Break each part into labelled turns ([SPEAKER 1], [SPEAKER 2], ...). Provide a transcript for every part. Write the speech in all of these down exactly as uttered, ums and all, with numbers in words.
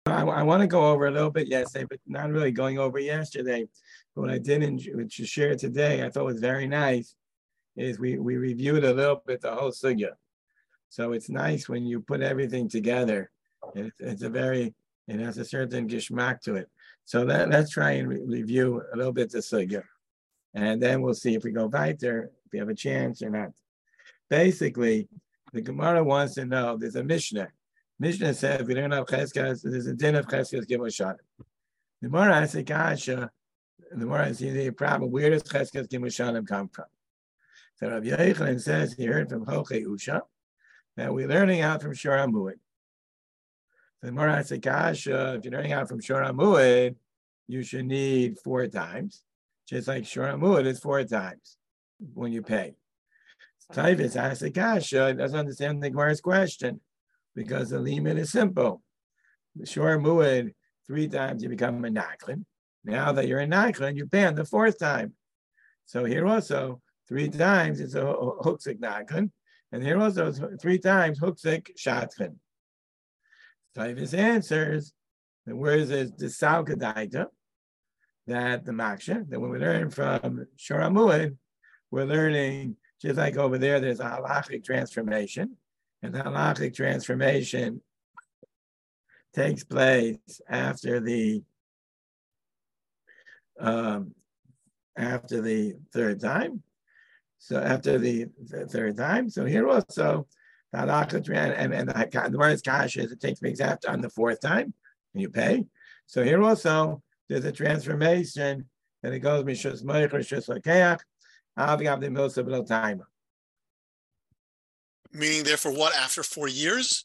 [SPEAKER 1] I, I want to go over a little bit yesterday, but not really going over yesterday. But what I did and which you shared today, I thought was very nice, is we we reviewed a little bit the whole sugya. So it's nice when you put everything together. It's, it's a very, it has a certain gishmak to it. So that, let's try and re- review a little bit the sugya. And then we'll see if we go weiter, if we have a chance or not. Basically, the Gemara wants to know, there's a Mishnah. Mishnah says, we don't have Cheskas, there's a din of Cheskas Gimel Shanim. The Gemara asks a kasha, the Gemara has a problem, where does Cheskas Gimel Shanim come from? So Rabbi Yochanan says, he heard from Hoche Usha, that we're learning out from Shor HaMuad. The Gemara asks a kasha, if you're learning out from Shor HaMuad, you should need four times, just like Shor HaMuad is four times when you pay. Taivas asks a kasha, doesn't understand the Gemara's question, because the limit is simple. The Shor HaMuad, three times you become a naklin. Now that you're a naklin, you pay on the fourth time. So here also, three times it's a huksik naklin, and here also three times huksik shatkin. Taivas answers, the words is the salkadaita, that the maksha, that when we learn from Shor HaMuad, we're learning, just like over there, there's a halachic transformation, and the halachic transformation takes place after the um, after the third time. So after the, the third time, so here also the halachic and and the, the word is kasha is it takes place after on the fourth time, and you pay. So here also there's a transformation that it goes mishus moich mishus lakeach avgav the milsa b'lo taima.
[SPEAKER 2] Meaning, therefore, what after four years?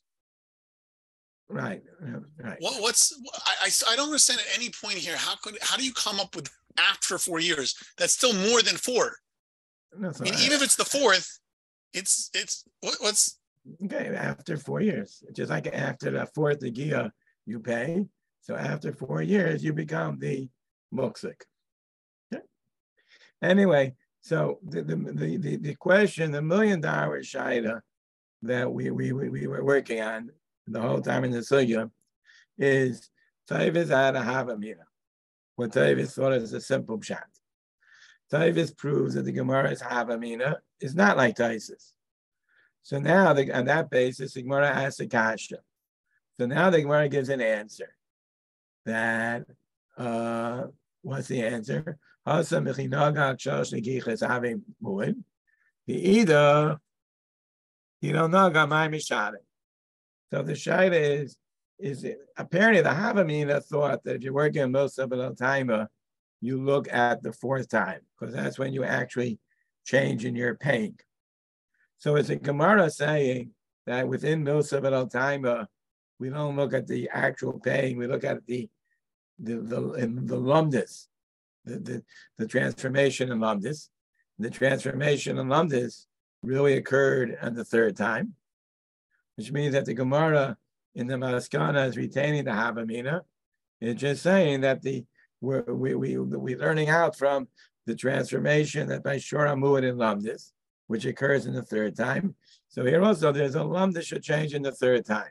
[SPEAKER 1] Right, right.
[SPEAKER 2] What, what's I, I I don't understand at any point here. How could how do you come up with after four years? That's still more than four.
[SPEAKER 1] No, so
[SPEAKER 2] I mean,
[SPEAKER 1] I,
[SPEAKER 2] even if it's the fourth, it's it's what, what's
[SPEAKER 1] okay after four years. Just like after the fourth Agia, you pay. So after four years, you become the muksik. Okay. Anyway, so the the, the the the question, the million dollar shaila that we we we were working on the whole time in the sugya is Taivas had a havamina. What Taivas thought is a simple pshat. Taivas proves that the Gemara's havamina is not like Taisus. So now, the, on that basis, the Gemara asks a kasha. So now the Gemara gives an answer. That uh, what's the answer? Hasa mechinaga chosh negiches having muad. Either you don't know gamay mishare. So the shaila is, is it, apparently the Havamina thought that if you're working on Milsa B'lo Taima, you look at the fourth time, because that's when you actually change in your paying. So it's a Gemara saying that within Milsa B'lo Taima, we don't look at the actual paying, we look at the the the, in the lumdis, the, the, the transformation in lumdis. The transformation in lumdis really occurred on the third time, which means that the Gemara in the Maskana is retaining the Havamina. It's just saying that the we're, we we we're learning out from the transformation that by Shor HaMuad in Lamdis, which occurs in the third time. So here also there's a Lamdis should change in the third time.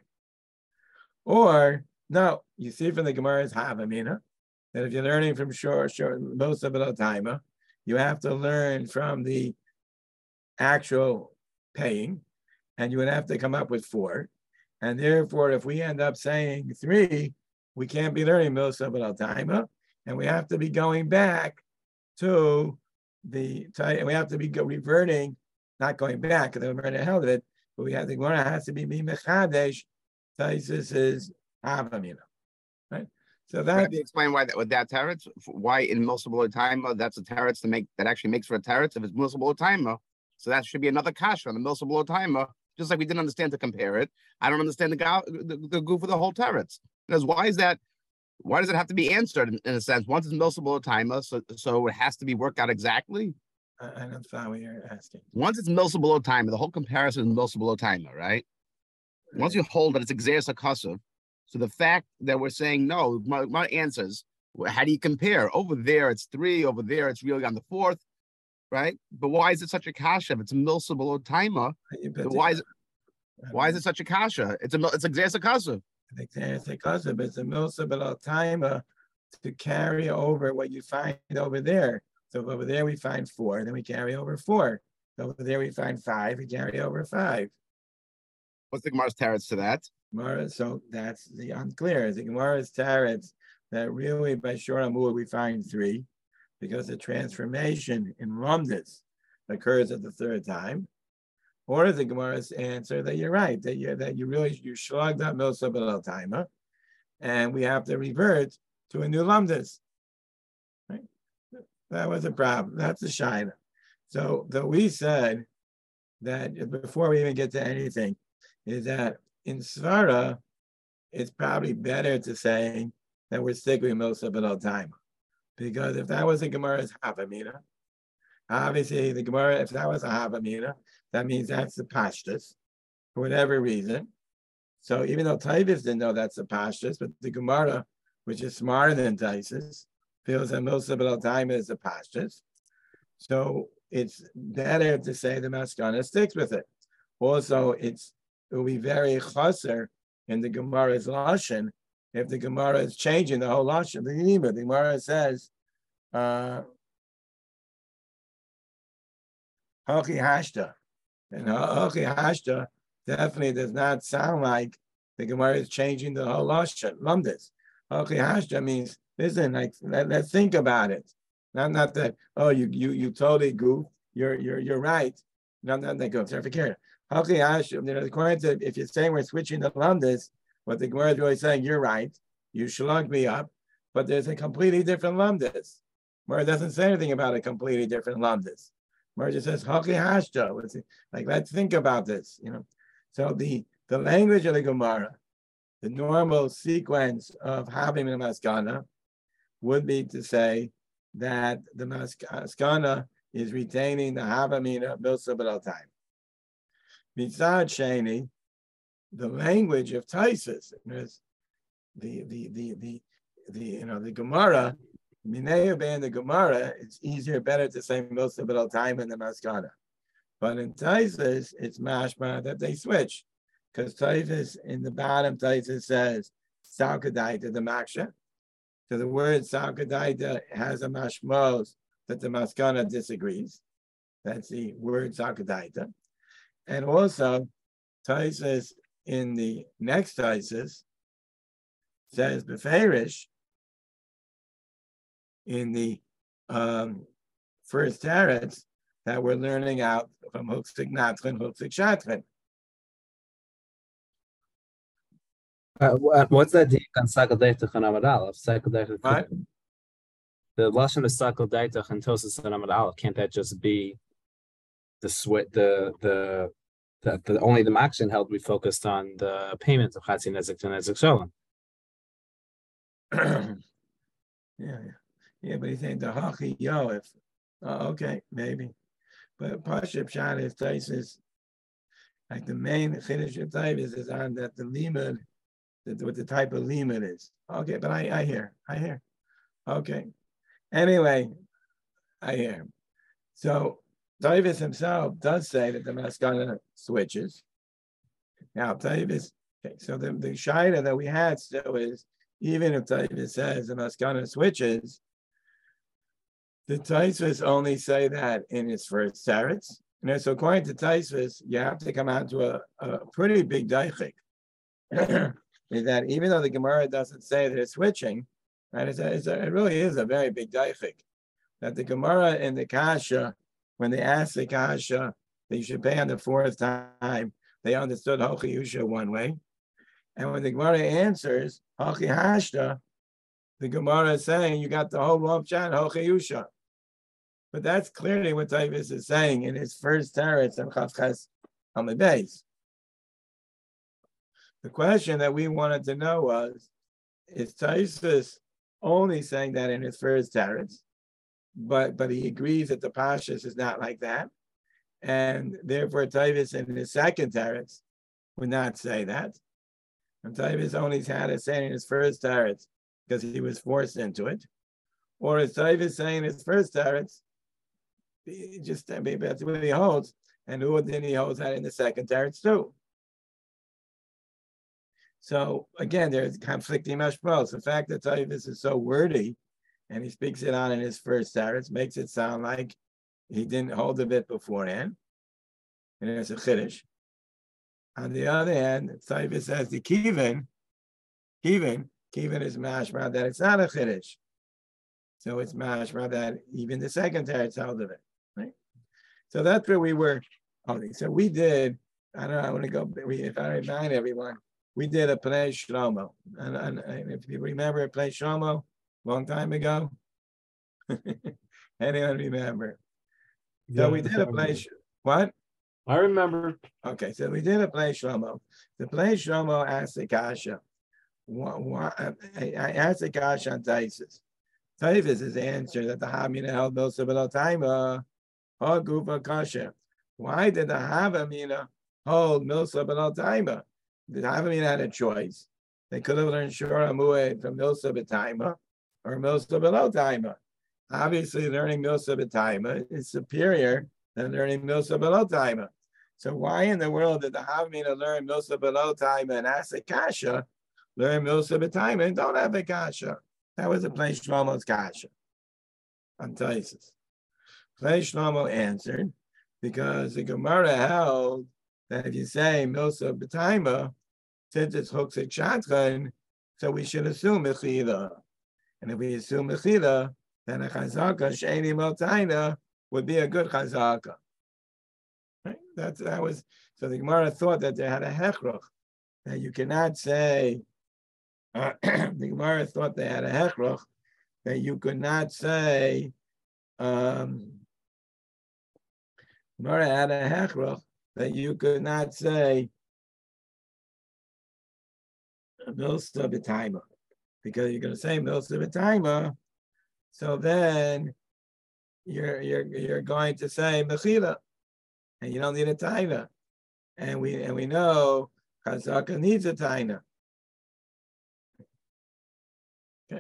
[SPEAKER 1] Or no, you see from the Gemara's Havamina that if you're learning from Shor Shor Milsa B'lo Taima, you have to learn from the actual paying. And you would have to come up with four. And therefore, if we end up saying three, we can't be learning Milsa B'lo Taima, and we have to be going back to the, and we have to be reverting, not going back, because the Gemara held it, but we have the Gemara has to be Mimechadesh, Taisus is Havamina, right? So that.
[SPEAKER 3] Rabbi, explain why that with that teretz, why in Milsa B'lo Taima, that's a teretz to make, that actually makes for a teretz if it's Milsa B'lo Taima. So that should be another kasha on the Milsa B'lo Taima. Just like we didn't understand to compare it, I don't understand the the, the goof of the whole teretz. Because why is that? Why does it have to be answered in, in a sense? Once it's Milsa B'lo Taima, so so it has to be worked out exactly.
[SPEAKER 1] I, I don't know what you're asking.
[SPEAKER 3] Once it's Milsa B'lo Taima, the whole comparison is Milsa B'lo Taima, right? right? Once you hold that it's Exeris HaKasuv, so the fact that we're saying no, my, my answers. How do you compare? Over there it's three. Over there it's really on the fourth. Right, but why is it such a kasha? If it's a Milsa B'lo Taima, why is it? Why is it such a kasha? It's a it's a Exeris HaKasuv.
[SPEAKER 1] The Taryas it's a milsa below timer to carry over what you find over there. So over there we find four, then we carry over four. So over there we find five, we carry over five.
[SPEAKER 3] What's the Gemara's teretz to that?
[SPEAKER 1] Gemara, so that's the unclear. The Gemara's teretz that really by Shor Amud we find three, because the transformation in Ramdas occurs at the third time. Or the Gemara's answer that you're right, that you that you really you shlugged up milsa below timer, and we have to revert to a new Lamdas. Right? That was a problem. That's a shayla. So that we said that before we even get to anything, is that in Svara, it's probably better to say that we're sticking with milsa below timer, because if that was a Gemara's Havamina, obviously the Gemara, if that was a Havamina, that means that's the Pashtus, for whatever reason. So even though Taivas didn't know that's the Pashtus, but the Gemara, which is smarter than Taisus, feels that milsa below timer is the Pashtus. So it's better to say the Maskana sticks with it. Also, it's it will be very chaser in the Gemara's Lashon if the Gemara is changing the whole Lashon. The Gemara, the Gemara says, uh, Hochi Hashta. And Hochi Hashta definitely does not sound like the Gemara is changing the whole Lashon. Lumdis. Hochi Hashta means, listen, like, let, let's think about it. Not, not that, oh, you you you totally goof. You're you're you're right. No, not that goes. Hochi Hashta, you know, according to, if you're saying we're switching the Lumdis, what the Gemara is really saying, you're right. You shlugged me up, but there's a completely different Lumdis. Gemara doesn't say anything about a completely different Lumdis. Gemara just says, Hochi Hashta. Like, let's think about this, you know. So the, the language of the Gemara, the normal sequence of having a Maskana would be to say that the Maskana is retaining the Havamina milsa below time. Mitzad Sheni, the language of Taisus, the the the the the you know the Gemara, Minei and the Gemara, it's easier, better to say milsa below time in the Maskana. But in Taisus, it's mashma that they switch, because Taisus in the bottom Taisus says Salkadaita the Maksha. So the word Salkadaita has a mashmos that the Maskana disagrees. That's the word Salkadaita. And also, Taisus in the next Taisus says Beferish in the um, first Teretz that we're learning out from Huksik Natrin, Huksik Shatrin.
[SPEAKER 4] Uh, what's that deal on Sakadaitach and Amad Aleph? Sakadaitach. The Lashon of Sakadaitach and Tosis and Amad Aleph, can't that just be the sweat, the the the, the only the Makshin held we focused on the payment of Chatzi Nezik to Nezik Shalom?
[SPEAKER 1] yeah, yeah, yeah, but he's saying the Hachi Yo. If oh, okay, maybe, but Pashib Shad is Taisus. Like the main finish of Taisus is on that the limud, that what the type of limud is. Okay, but I I hear, I hear. Okay, anyway, I hear. So Taisus himself does say that the Maskana switches. Now Taisus, okay, so the the shaila that we had still is, even if Taisus says the Maskana switches, the Taisus only say that in his first teretz. You know, so according to Taisus, you have to come out to a, a pretty big daichik. Is that even though the Gemara doesn't say that it's switching, right? It's a, it's a, it really is a very big daichik. That the Gemara in the Kasha, when they asked the Kasha, they should pay on the fourth time, they understood Hochi Yusha one way. And when the Gemara answers Hochi Hashta, the Gemara is saying you got the whole lump chat Hochi Yusha. But that's clearly what Taisus is saying in his first teretz and Chavches on the base. The question that we wanted to know was, is Taisus only saying that in his first teretz, but but he agrees that the Pashas is not like that, and therefore Taisus in his second teretz would not say that. And Taisus only had it saying in his first teretz because he was forced into it, or is Taisus saying in his first teretz? Just maybe that's what he holds, and who then he holds that in the second teretz too. So again, there's conflicting mashmos. The fact that Taivas is so wordy, and he speaks it on in his first teretz, makes it sound like he didn't hold of it beforehand, and it's a chiddush. On the other hand, Taivas says the kivin, kivin, kivin is mashma that it's not a chiddush. So it's mashma that even the second teretz held of it, right? So that's where we were. Okay, so we did. I don't know. I want to go. We, if I remind everyone, we did a Pnei Shlomo, and, and, and if you remember a Pnei Shlomo, long time ago. Anyone remember? So
[SPEAKER 4] Yeah,
[SPEAKER 1] we did a Pnei. What?
[SPEAKER 4] I remember.
[SPEAKER 1] Okay, so we did a Pnei Shlomo. The Pnei Shlomo asked the kasha. I asked the kasha on Taisus. Taisus is the answer that the Hamina held most of the time. Uh, Gufa kasha. Why did the Havamina hold Milsa B'Al The Havamina had a choice. They could have learned Shora Mu'ed from Milsa B'Taima or Milsa B'Al Taima. Obviously, learning Milsa B'Taima is superior than learning Milsa B'Al Taima. So why in the world did the Havamina learn Milsa B'Al Taima and ask the kasha, learn Milsa B'Taima and don't have the kasha? That was a Pnei Shlomo's kasha on Taisus. Pnei Shlomo answered, because the Gemara held that if you say Milsa B'Taima, since it's Huksik Shatran, so we should assume Mechila. And if we assume Mechila, then a Chazaka, Sheini Meltaina, would be a good Chazaka. Right? That's, that was, so the Gemara thought that they had a Hechroch, that you cannot say, uh, the Gemara thought they had a Hechroch, that you could not say, um, Gemara had a hechroch that you could not say Milsa B'Taima, because you're going to say Milsa B'Taima, so then you're you're you're going to say Mechila, and you don't need a taina, and we and we know Chazaka needs a taina. Okay,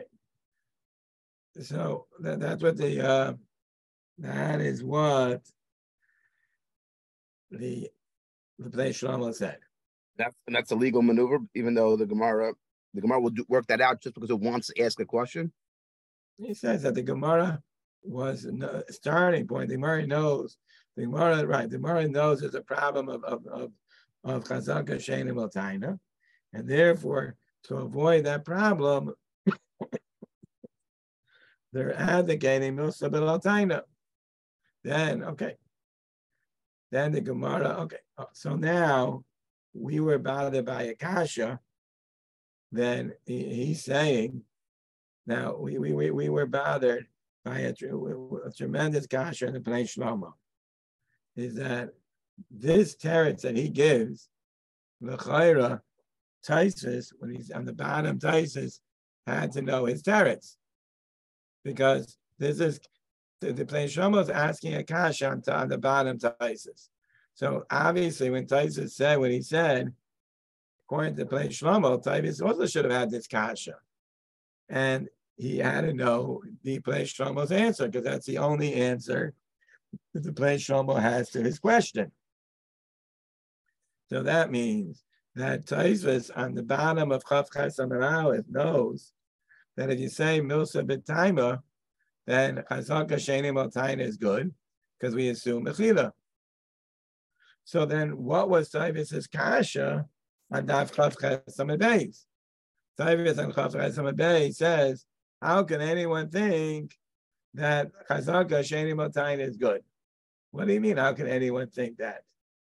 [SPEAKER 1] so that, that's what the uh, that is what. The the Pnei Shlomo said.
[SPEAKER 3] That's and that's a legal maneuver, even though the Gemara the Gemara will do, work that out just because it wants to ask a question.
[SPEAKER 1] He says that the Gemara was a starting point. The Gemara knows the Gemara right. The Gemara knows there's a problem of of of of Chazaka Shein and Taina, and therefore to avoid that problem, they're advocating Milsa B'Al Taina. Then okay. Then the Gemara, okay, so now we were bothered by a kasha. Then he, he's saying, now we, we, we, we were bothered by a, a tremendous kasha in the Pnei Shlomo. Is that this teretz that he gives, the Chayra, Taisus, when he's on the bottom, Taisus had to know his teretz. Because this is, The, the Pnei Shlomo is asking a kasha on, on the bottom Taisus. So obviously, when Taisus said what he said, according to Pnei Shlomo, Taisus also should have had this kasha, and he had to know the Pnei Shlomo's answer because that's the only answer that the Pnei Shlomo has to his question. So that means that Taisus on the bottom of Chav Ches Amud Aleph knows that if you say Milsa B'Taima, then Chazaka Sheini Meltaina is good because we assume Mechila. So then what was Taivis's kasha on Daf Chav Ches Amud Beis? Taivis on Chav Ches Amud Beis says, how can anyone think that Chazaka Sheini Meltaina is good? What do you mean, how can anyone think that?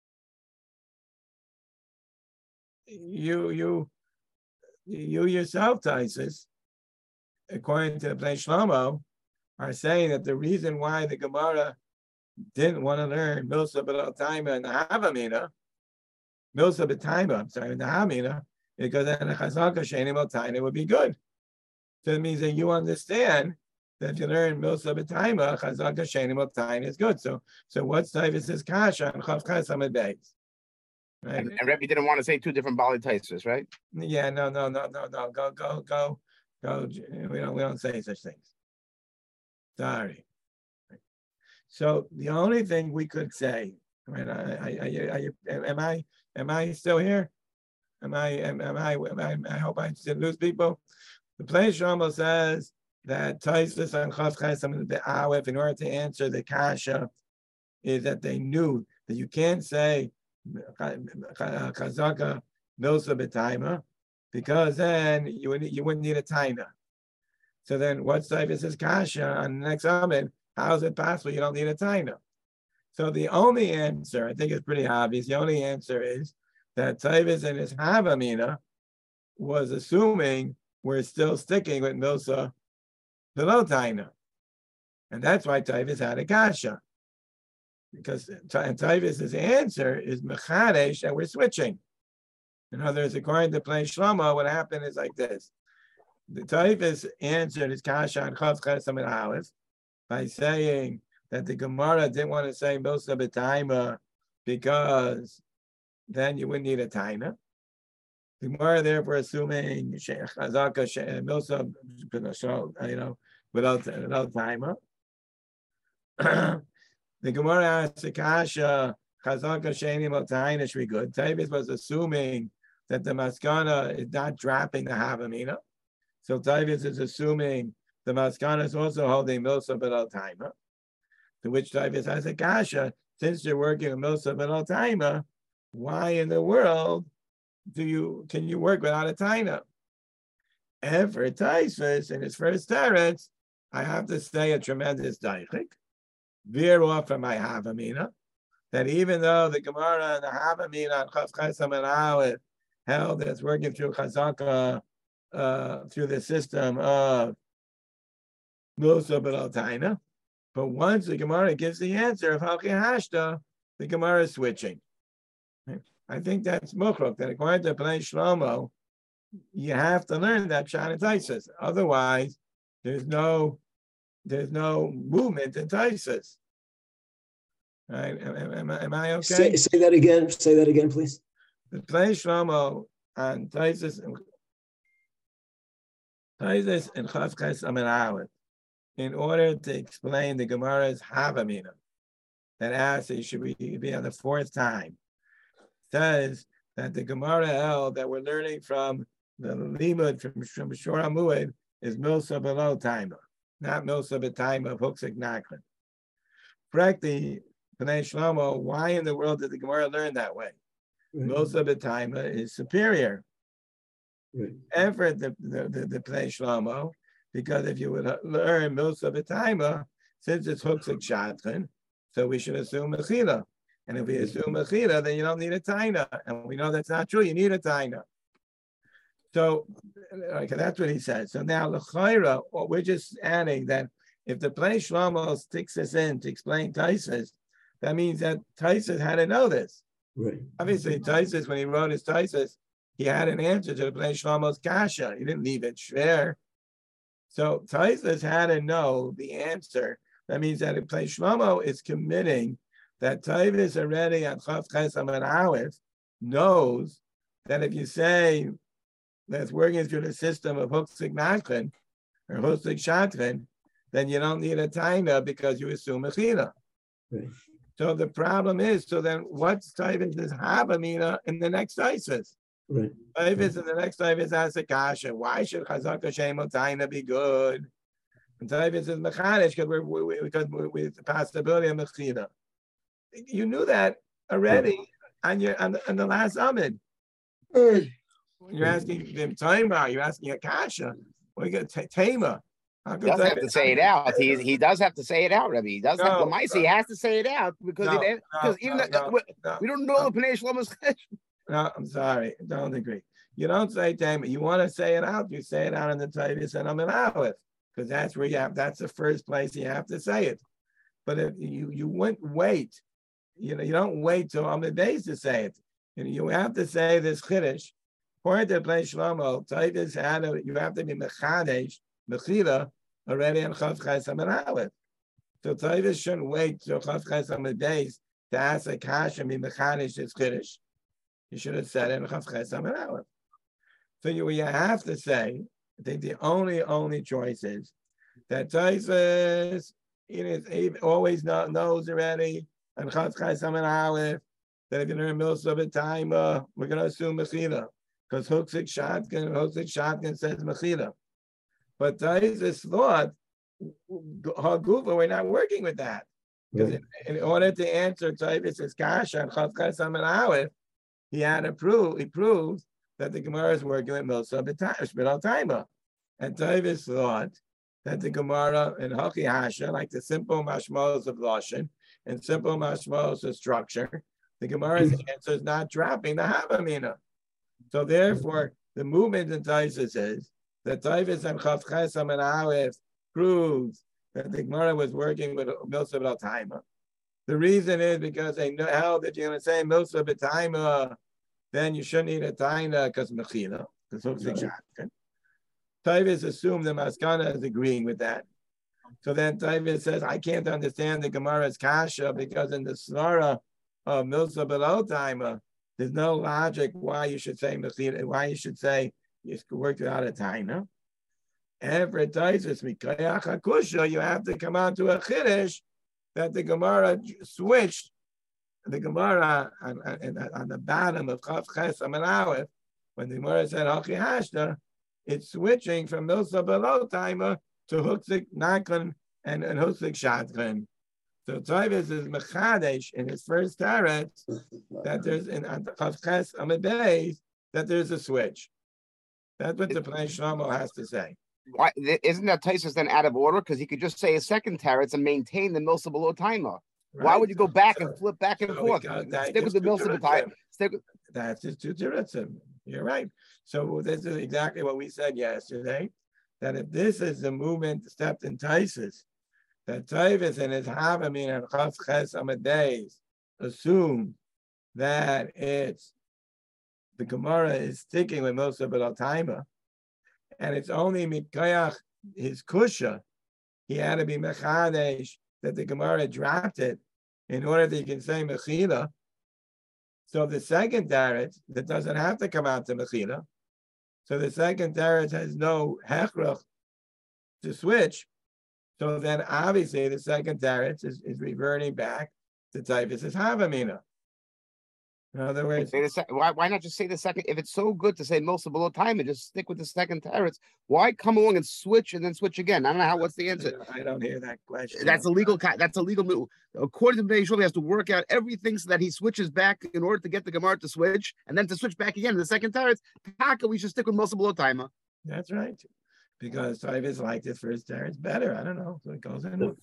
[SPEAKER 1] You, you, you yourself, Taisus, according to Pnei Shlomo, are saying that the reason why the Gemara didn't want to learn Milsa B'Al Taima and the Havamina, Milsa B'Taima, I'm sorry, the Havamina, because then the Chazaka Sheini Meltaina would be good. So it means that you understand that if you learn Milsa B'Taima, Chazaka Sheini Meltaina is good. So, so what's Taivis's kasha on Chav Ches Amud Beis? Right?
[SPEAKER 3] And, and Rebbe didn't want to say two different Bali Taisus, right?
[SPEAKER 1] Yeah, no, no, no, no, no. Go, go, go, go. We don't, we don't say such things. Sorry. So the only thing we could say, right? I, I, I, I, am I, am I still here? Am I, am, am I, am I, I hope I didn't lose people. The place Shlomo says that Tosfos and Chav Chesam the Aleph, in order to answer the kasha, is that they knew that you can't say Chazaka Milsa B'Taima, because then you would you wouldn't need a taina. So then what's Tosfos' kasha on the next Amid? How is it possible you don't need a taina? So the only answer, I think it's pretty obvious, the only answer is that Tosfos and his Havamina was assuming we're still sticking with Milsa below taina. And that's why Tosfos had a kasha. Because Tosfos' answer is Mechadesh that we're switching. In other words, according to Plei Shlomo, what happened is like this. The Tosfos answered his kasha on Chav Chesam and Aleph by saying that the Gemara didn't want to say Milsa B'Taima because then you wouldn't need a taina. The Gemara therefore assuming Chazaka Milsa, you know, without without taima. The Gemara asked the kasha Chazaka Sheni Motaina should be good. Tosfos was assuming that the maskana is not dropping the Havamina. So Tosfos is assuming the maskana is also holding Milsa B'Lo Taima. To which Tosfos has a kasha, since you're working with Milsa B'Lo Taima, why in the world do you can you work without a taina? And for Tosfos in his first teretz, I have to say a tremendous daichik, veer off from my Havamina, that even though the Gemara and the Havamina and Chav Chesam and Aleph held that it's working through Chazaka, uh, through the system of Milsa B'Lo Taina, but once the Gemara gives the answer of Halchi Hashta, the Gemara is switching. I think that's Mukhruk, that according to Plei Shlomo, you have to learn that Pshat and Tosfos. Otherwise, there's no there's no movement in Tosfos. Right? Am, am, am I okay?
[SPEAKER 5] Say, say that again. Say that again, please.
[SPEAKER 1] The Plei Shlomo and Tosfos and Tosfos and Chav Chesam and Aleph, in order to explain the Gemara's Havamina, that asks it should be, be on the fourth time, says that the Gemara held that we're learning from the limud from from Shor HaMued is Milsa B'Lo Taima, not Milsa B'Taima of Huksik Nakran. Correctly, Pnei Shlomo, why in the world did the Gemara learn that way? Right. Milsa B'Taima is superior. Right. Effort the the the, the Pnei Shlomo, because if you would learn Milsa B'Taima, since it's Huksik Shatran, so we should assume Mechila. And if we assume Mechila, then you don't need a taina. And we know that's not true. You need a taina. So okay, that's what he says. So now, L'chaira, we're just adding that if the Plei Shlomo sticks us in to explain Tosfos, that means that Tosfos had to know this. Right. Obviously, Tosfos, when he wrote his Tosfos, he had an answer to the Plei Shlomo's kasha. He didn't leave it shver. So Tosfos had to know the answer. That means that if Plei Shlomo is committing that Tosfos already at Chav Chesam and Aleph knows that if you say that's working through the system of Huksik Nakran or Huksik Shatran, then you don't need a taina because you assume Mechila. Right. So the problem is, so then what's Tosfos' Havamina in the next Tosfos? Right. Tosfos in the next Tosfos has a kasha. Why should Chazaka Shemo Taina be good? And Tosfos is Mechadish because we're, we, because we, with the possibility of Mechila. You knew that already on your on the, on the last Amid. You're asking him Taima, you're asking a kasha. Well, you got Taima.
[SPEAKER 3] He doesn't have to say it out. He he does have to say it out, Rabbi. He does no, have the mice. No. He has to say it out because no, it, because no, even no, the, no, we don't know no. the Pnei Shlomo's.
[SPEAKER 1] No, I'm sorry. Don't agree. You don't say Taima. You want to say it out. You say it out in the Tosfos and Amid Aleph because that's where you have. That's the first place you have to say it. But if you you wouldn't wait. You know, you don't wait till Amid Beis to say it. You know, you have to say this chiddush. According to Plei Shlomo, Tosfos had to, you have to be mechadesh, mechila, already on Chav Chesam and Aleph. So Tosfos shouldn't wait till Chav Chesam and Beis to ask a kasha and be mechadesh this chiddush. You should have said it in Chav Chesam and Aleph. So you, you have to say, I think the only, only choice is that Tosfos, you know, he always know, knows already, and Chav Chesam and Aleph, that if you learn Milsa B'Taima, we're going to assume Mechila. because Huksik Shotgun, Huksik Shotgun says Mechila. But Taisus thought, Hagufa, we're not working with that. Because in, in order to answer Taisus' Kasha and Chavkas Amin Aleph, he had to prove, he proved that the Gemara is working with Milsa B'Tal Taima. And Taisus thought that the Gemara in Haki Hasha, like the simple mashmos of Lashon and simple mashmos of structure, the Gemara's answer is not dropping the Havamina. So therefore, the movement in Taisus is that Taisus and Chavches Amin Aleph proves that the Gemara was working with Milsa B'Tal Taima. The reason is because they know how that you're going to say Milsa B'Taima, then you shouldn't eat a taina because mechila, because Huksik Shotgun. Taisus assumed the Maskana is agreeing with that. So then Taisus says, I can't understand the Gemara's kasha because in the Svara of Milsa B'Tal Taima, there's no logic why you should say mechila, why you should say you worked without a taina. And for Taisus, Mikayach HaKusha, you have to come out to a chiddush that the Gemara switched. The Gemara on, on, on the bottom of Chav Ches Amin Aleph, when the Gemara said Haki Hashta, it's switching from Milsa B'Tal Taima to Huksik Nakon and, and Huksik Shotgun. So Taisus is Mechadesh in his first teretz that there's in Chav Ches Amin Beis that there's a switch. That's what the Pnei Shlomo has to say.
[SPEAKER 3] Why isn't that Taisus then out of order? Because he could just say a second teretz and maintain the Milsa B'Tal Taima. Right. Why would you go back so, and flip back and so forth? Stick with the Milsa B'Tal. Stick with
[SPEAKER 1] that's just two teretzim. You're right. So this is exactly what we said yesterday. That if this is the movement stepped in Taisus, that Taisus and his Havamim and Chav Ches Amid Beis assume that it's the Gemara is sticking with Milsa B'Tal Taima, and it's only Mikayach his Kusha. He had to be Mechadesh that the Gemara dropped it in order that you can say Mechila. So the second teretz that doesn't have to come out to Mechila. So the second teretz has no hechrach to switch. So then obviously the second teretz is, is reverting back to Taisus' Havamina. In other words,
[SPEAKER 3] say the sec- why, why not just say the second? If it's so good to say Milsa B'Tal Taima, just stick with the second teretz. Why come along and switch and then switch again? I don't know how. What's the answer?
[SPEAKER 1] I don't hear that question.
[SPEAKER 3] That's a legal. That's a legal move. According to Bnei Yisrael, he has to work out everything so that he switches back in order to get the Gemara to switch, and then to switch back again. The second teretz, Taka, we should stick with Milsa B'Tal Taima.
[SPEAKER 1] That's right, because Taisus liked his first teretz better. I don't know. So it goes in.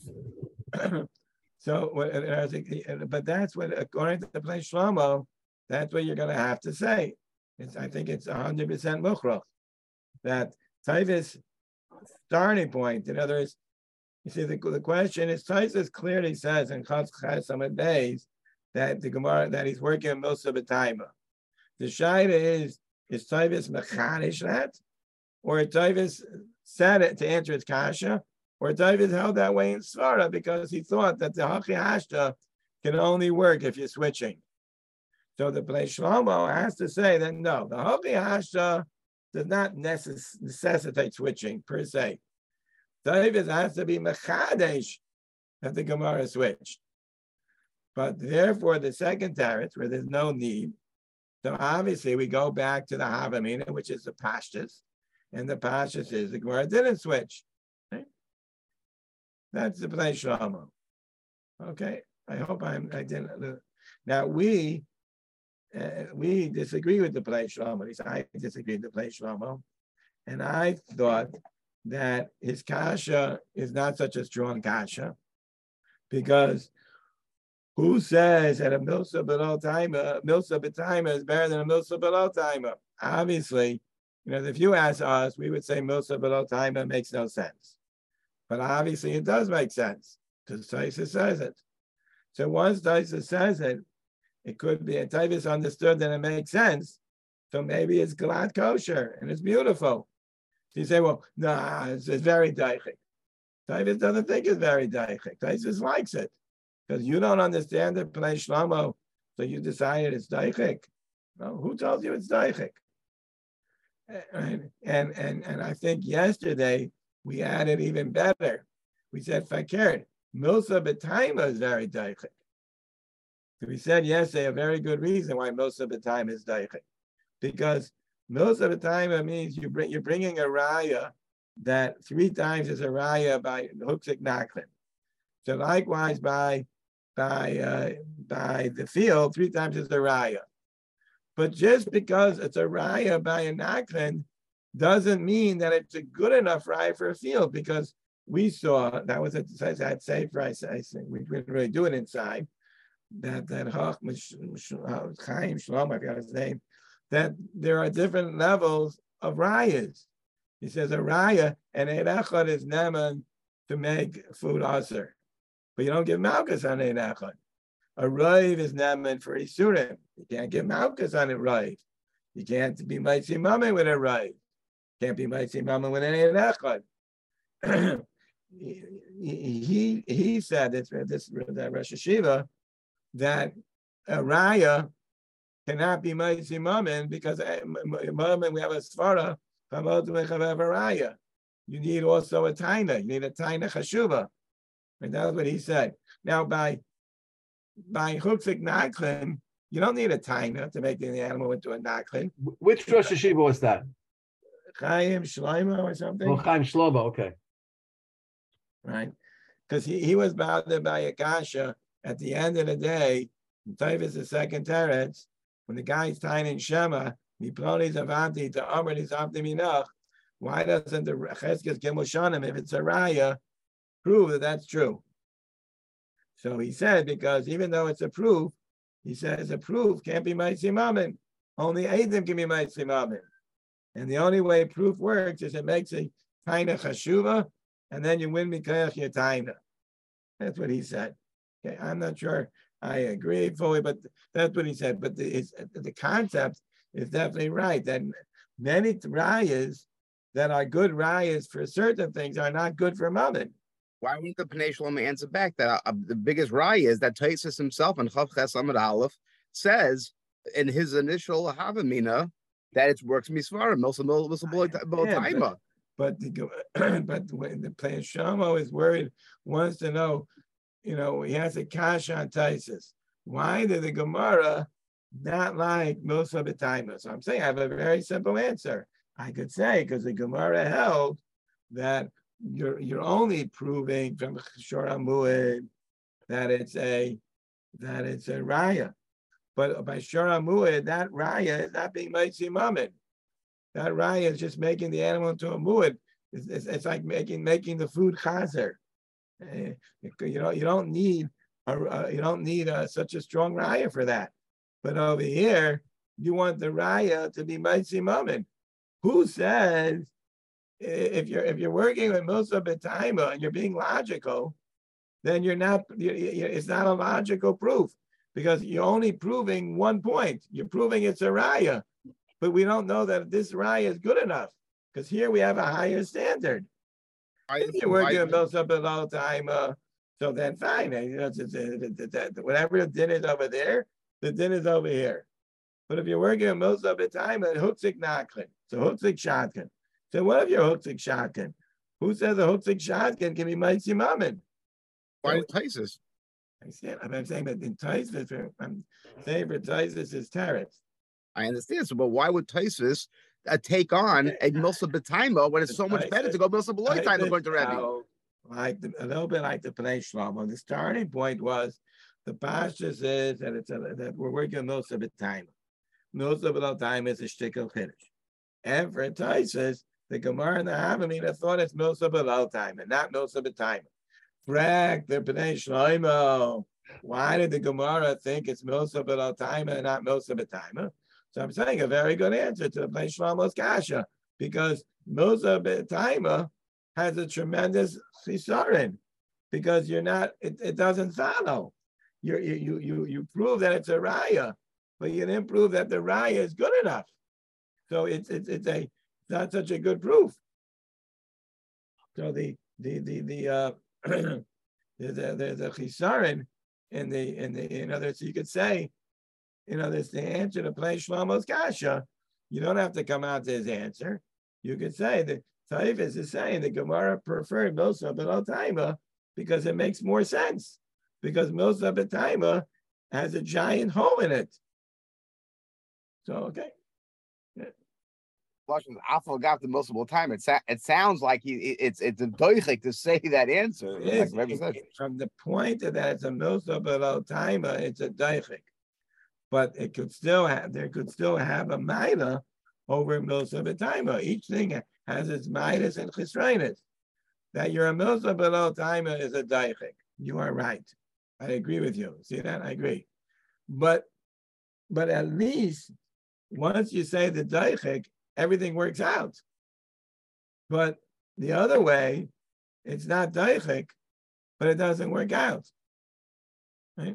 [SPEAKER 1] So, but that's what, according to the Pnei Shlomo, that's what you're going to have to say. It's, I think it's one hundred percent mukhrach. That Taisus starting point, in other words, you see, the, the question is, Taisus clearly says in Chav Ches Amid Beis that the Gemara, that he's working on Milsa B'Taima. The shaila is, is Taisus mechanish that? Or Taisus said it to answer his kasha? Or Taisus held that way in Svara because he thought that the Haki Hashta can only work if you're switching. So the Pnei Shlomo has to say that no, the Haki Hashta does not necess- necessitate switching per se. Taisus has to be mechadesh that the Gemara switched. But therefore, the second teretz, where there's no need, so obviously we go back to the Havamina, which is the Pashtus, and the Pashtus is the Gemara didn't switch. Okay? That's the Pnei Shlomo. Okay, I hope I'm. I didn't. Now we. Uh, we disagree with the Pnei Shlomo. At least I disagree with the Pnei Shlomo, and I thought that his kasha is not such a strong kasha, because who says that a Milsa B'Tal Taima, Milsa B'Taima is better than a Milsa B'Tal Taima? Obviously, you know, if you ask us, we would say Milsa B'Tal Taima makes no sense, but obviously it does make sense because Taisus says it. So once Taisus says it, it could be, and Taisus understood that it makes sense. So maybe it's glad kosher and it's beautiful. So you say, well, nah, it's, it's very daichik. Taisus doesn't think it's very daichik. Taisus likes it because you don't understand the Pnei Shlomo, so you decided it's daichik. No, who told you it's daichik? And, and and and I think yesterday we added even better. We said fakir Milsa B'Taima is very daichik. We said yesterday a very good reason why Milsa B'Taima is daichik, because Most of the time, it means you bring you're bringing a raya that three times is a raya by Huksik Naklin. So likewise by by uh, by the field, three times is a raya. But just because it's a raya by a Naklin doesn't mean that it's a good enough raya for a field, because we saw that was at that safer. I say we didn't really do it inside. That that Chaim Shalom, I forgot his name. That there are different levels of rayas. He says a raya and ein echad is neman to make food aser, but you don't give malchus on ein echad. A raiv is neman for isurim. You can't give malchus on a raiv. You can't be mitzi mammon with a raiv. Can't be mitzi mammon with an ein echad. he, he he said this this that Rosh Hashiva that a raya cannot be mitzi mammon because mammon we have a svara. You need also a taina. You need a taina chashuva, and that's what he said. Now, by by Huksik Naklin, you don't need a taina to make the animal into a naklin.
[SPEAKER 6] Which Rosh Hashiva was that?
[SPEAKER 1] Chaim Shlomo or something.
[SPEAKER 6] Oh, Chaim Shlomo. Okay,
[SPEAKER 1] right, because he, he was bothered by Akasha. At the end of the day, Tavis the second teretz, when the guy's tying in Shema. Why doesn't the Cheskes Gimel Shanim, if it's a raya, prove that that's true? So he said, because even though it's a proof, he says a proof can't be Maitzi Mammon. Only Eidim can be Maitzi Mammon. And the only way proof works is it makes a Taina Chashuva, and then you win Mikayach your Taina. That's what he said. Okay, I'm not sure I agree fully, but that's what he said. But the, it's, the concept is definitely right, that many rayas that are good rayas for certain things are not good for mammon.
[SPEAKER 3] Why wouldn't the Pnei Shalom answer back that uh, the biggest raya is that Taisus himself and Chav Ches Amud Aleph says in his initial Havamina that it works misvara, most of the
[SPEAKER 1] But the but when the Pnei Shlomo is worried, wants to know, you know, he has a kash on Taisus. Why did the Gemara not like Milsa B'Taima? So I'm saying I have a very simple answer. I could say, because the Gemara held that you're you're only proving from Shor HaMuad that it's a that it's a raya, but by Shor HaMuad that raya is not being Maitzi Mammon. That raya is just making the animal into a muad. It's, it's, it's like making making the food chazer. Uh, you know you don't need a, uh, you don't need a, such a strong raya for that. But over here, you want the raya to be Maitzi Mammon. Who says if you're if you're working with Milsa B'Taima and you're being logical, then you're not. You, you, it's not a logical proof, because you're only proving one point. You're proving it's a raya, but we don't know that this raya is good enough, because here we have a higher standard.
[SPEAKER 3] I,
[SPEAKER 1] if you're working with Milsa B'Taima, so then fine. You know, it's, it's, it's, it's, whatever the din is over there, the din is over here. But if you're working with Milsa B'Taima, Huksik Naklin, so Huksik Shotgun. So what if you're Huksik Shotgun? Who says a Huksik Shotgun can be Maitzi Mammon?
[SPEAKER 3] Why so, Taisus?
[SPEAKER 1] I said, I'm saying that in Taisus, I'm saying for Taisus is Teretz.
[SPEAKER 3] I understand. So, but why would Taisus uh, take on a Milsa B'Taima when it's so much better to go Milsa B'Loy Taima according to Rebbe?
[SPEAKER 1] Like the, a little bit like the Pnei Shlomo. The starting point was the Pashtus is that it's a, that we're working on Milsa B'Taima. Milsa B'Taima is a shtickle chiddush. And for Taisus, the Gemara and the Havamina thought it's Milsa B'Taima, not Milsa B'Taima. Frag the Pnei Shlomo. Why did the Gemara think it's Milsa B'Taima and not Milsa B'Taima? So I'm saying a very good answer to the Pnei Shlomo's kasha, because Milsa B'Taima has a tremendous chisaron, because you're not. It, it doesn't follow. You're, you you you you prove that it's a raya, but you didn't prove that the raya is good enough. So it's it's it's a it's not such a good proof. So the the the the uh, there's a there's a chisaron in the in the in other words, you could say, you know, there's the answer to Pnei Shlomo's kasha. You don't have to come out to his answer. You could say that Taifus is saying the Gemara preferred Milsa B'Taima because it makes more sense, because Milsa B'Taima has a giant hole in it. So okay.
[SPEAKER 3] I forgot the multiple time. It, sa- it sounds like he, it, it's it's a doichik to say that answer.
[SPEAKER 1] It
[SPEAKER 3] Like
[SPEAKER 1] is,
[SPEAKER 3] Rebbe said.
[SPEAKER 1] it- from the point that it's a milsa below timer, it's a daichik. But it could still have, there could still have a maida over milsa b'timer. Each thing has its midas and chisrainis. That you're a milsa below timer is a daichik. You are right. I agree with you. See that? I agree. But but at least once you say the daichik, everything works out. But the other way, it's not daichik, but it doesn't work out. Right?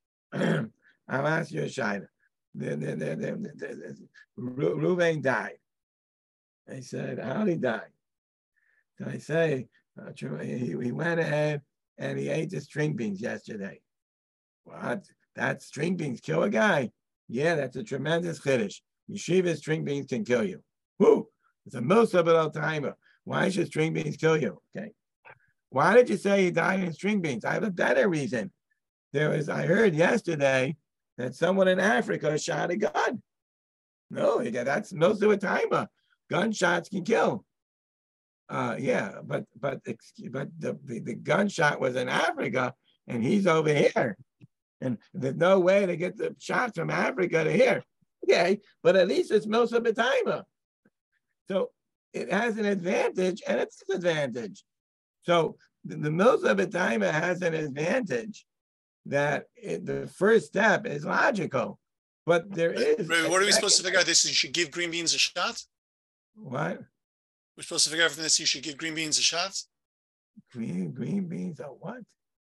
[SPEAKER 1] I'll ask you a shayla. The, the, the, the, the, the, Ruvain died. I said, how did he die? So I say, uh, he, he went ahead and he ate the string beans yesterday. What? That string beans kill a guy? Yeah, that's a tremendous chiddush. Yeshiva string beans can kill you. Whoo! It's a milsa below timer. Why should string beans kill you? Okay. Why did you say he died in string beans? I have a better reason. There was, I heard yesterday that someone in Africa shot a gun. No, that's milsa with timer. Gunshots can kill. Uh, yeah, but but but the, the, the gunshot was in Africa and he's over here. And there's no way to get the shots from Africa to here. Okay, but at least it's milsa b'timer. So it has an advantage and a disadvantage. So the, the milsa b'timer has an advantage that it, the first step is logical, but there is.
[SPEAKER 2] What are we supposed to figure out? This you should give green beans a shot.
[SPEAKER 1] What?
[SPEAKER 2] We're supposed to figure out from this you should give green beans a shot.
[SPEAKER 1] Green green beans a what?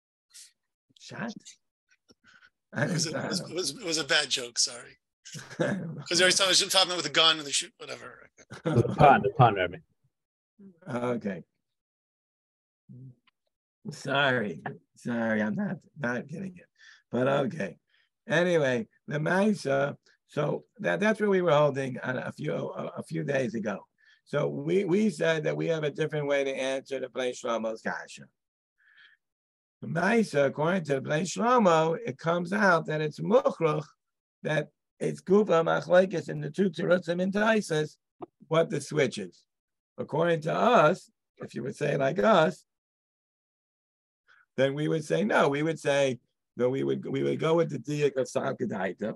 [SPEAKER 1] Shot?
[SPEAKER 2] It was, a, it, was, it, was, it was a bad joke. Sorry. Because every time I was talking with a gun and they shoot whatever.
[SPEAKER 4] The pun, the pun, Rebbe.
[SPEAKER 1] Okay. Sorry, sorry, I'm not not getting it, but okay. Anyway, the Maisa. So that that's where we were holding on a few a, a few days ago. So we we said that we have a different way to answer the Bnei Shlomo's kasha. The Maisa, according to the Bnei Shlomo, it comes out that it's muchruch, that it's gufa machlekes in the two terutzim and taisus, what the switch is. According to us, if you would say like us, then we would say no. We would say that we would we would go with the diak of Sakadaita,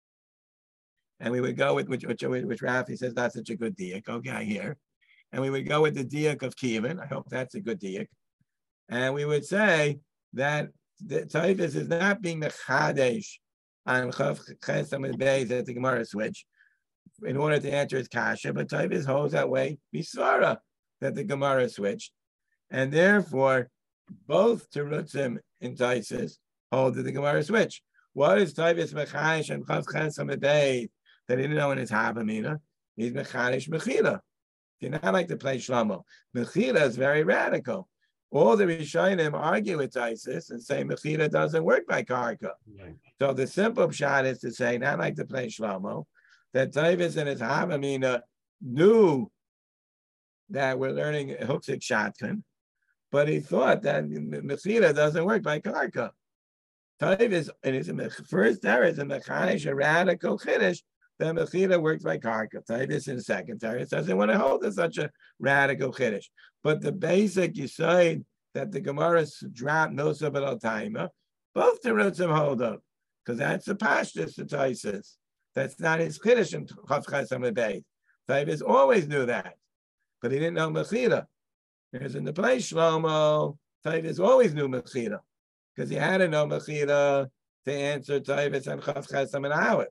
[SPEAKER 1] and we would go with which which which Rafi says that's such a good diak. Okay, here, and we would go with the diak of Kivin. I hope that's a good diak, and we would say that the Taifis is not being the chadesh on Chav Chesam and Beis at the Gemara switch in order to answer his kasha, but Taifis holds that way misvara that the Gemara switched, and therefore both terutzim and taisus hold that the Gemara switch. What is Taifis mechayish and Chav Chesam and Beis that he didn't know in his Havamina? He's mechayish mechila. You're not like to play Shlomo. Mechila is very radical. All the Rishonim argue with Taisus and say Mechila doesn't work by Karka. Right. So the simple shot is to say, not like to play Shlomo, that Taifus and his Havamina knew that we're learning Huksik Shatkan, but he thought that Mechila doesn't work by Karka. Taifus, and his first there is a Mechanish, a radical Kiddush, then Mechila works by Karka. Taifus in the second Teretz doesn't want to hold to such a radical Kiddush. But the basic you say that the Gemara dropped Milsa B'Lo Taima, both the Terutzim hold up, because that's the Pashtus to Taisus. That's not his Kiddush in Chav Chesam Beis. Taifus always knew that, but he didn't know Mechila. Whereas in the place Shlomo, Taifus always knew Mechila, because he had to know Mechila to answer Taifus and Chav Chesam and Aleph.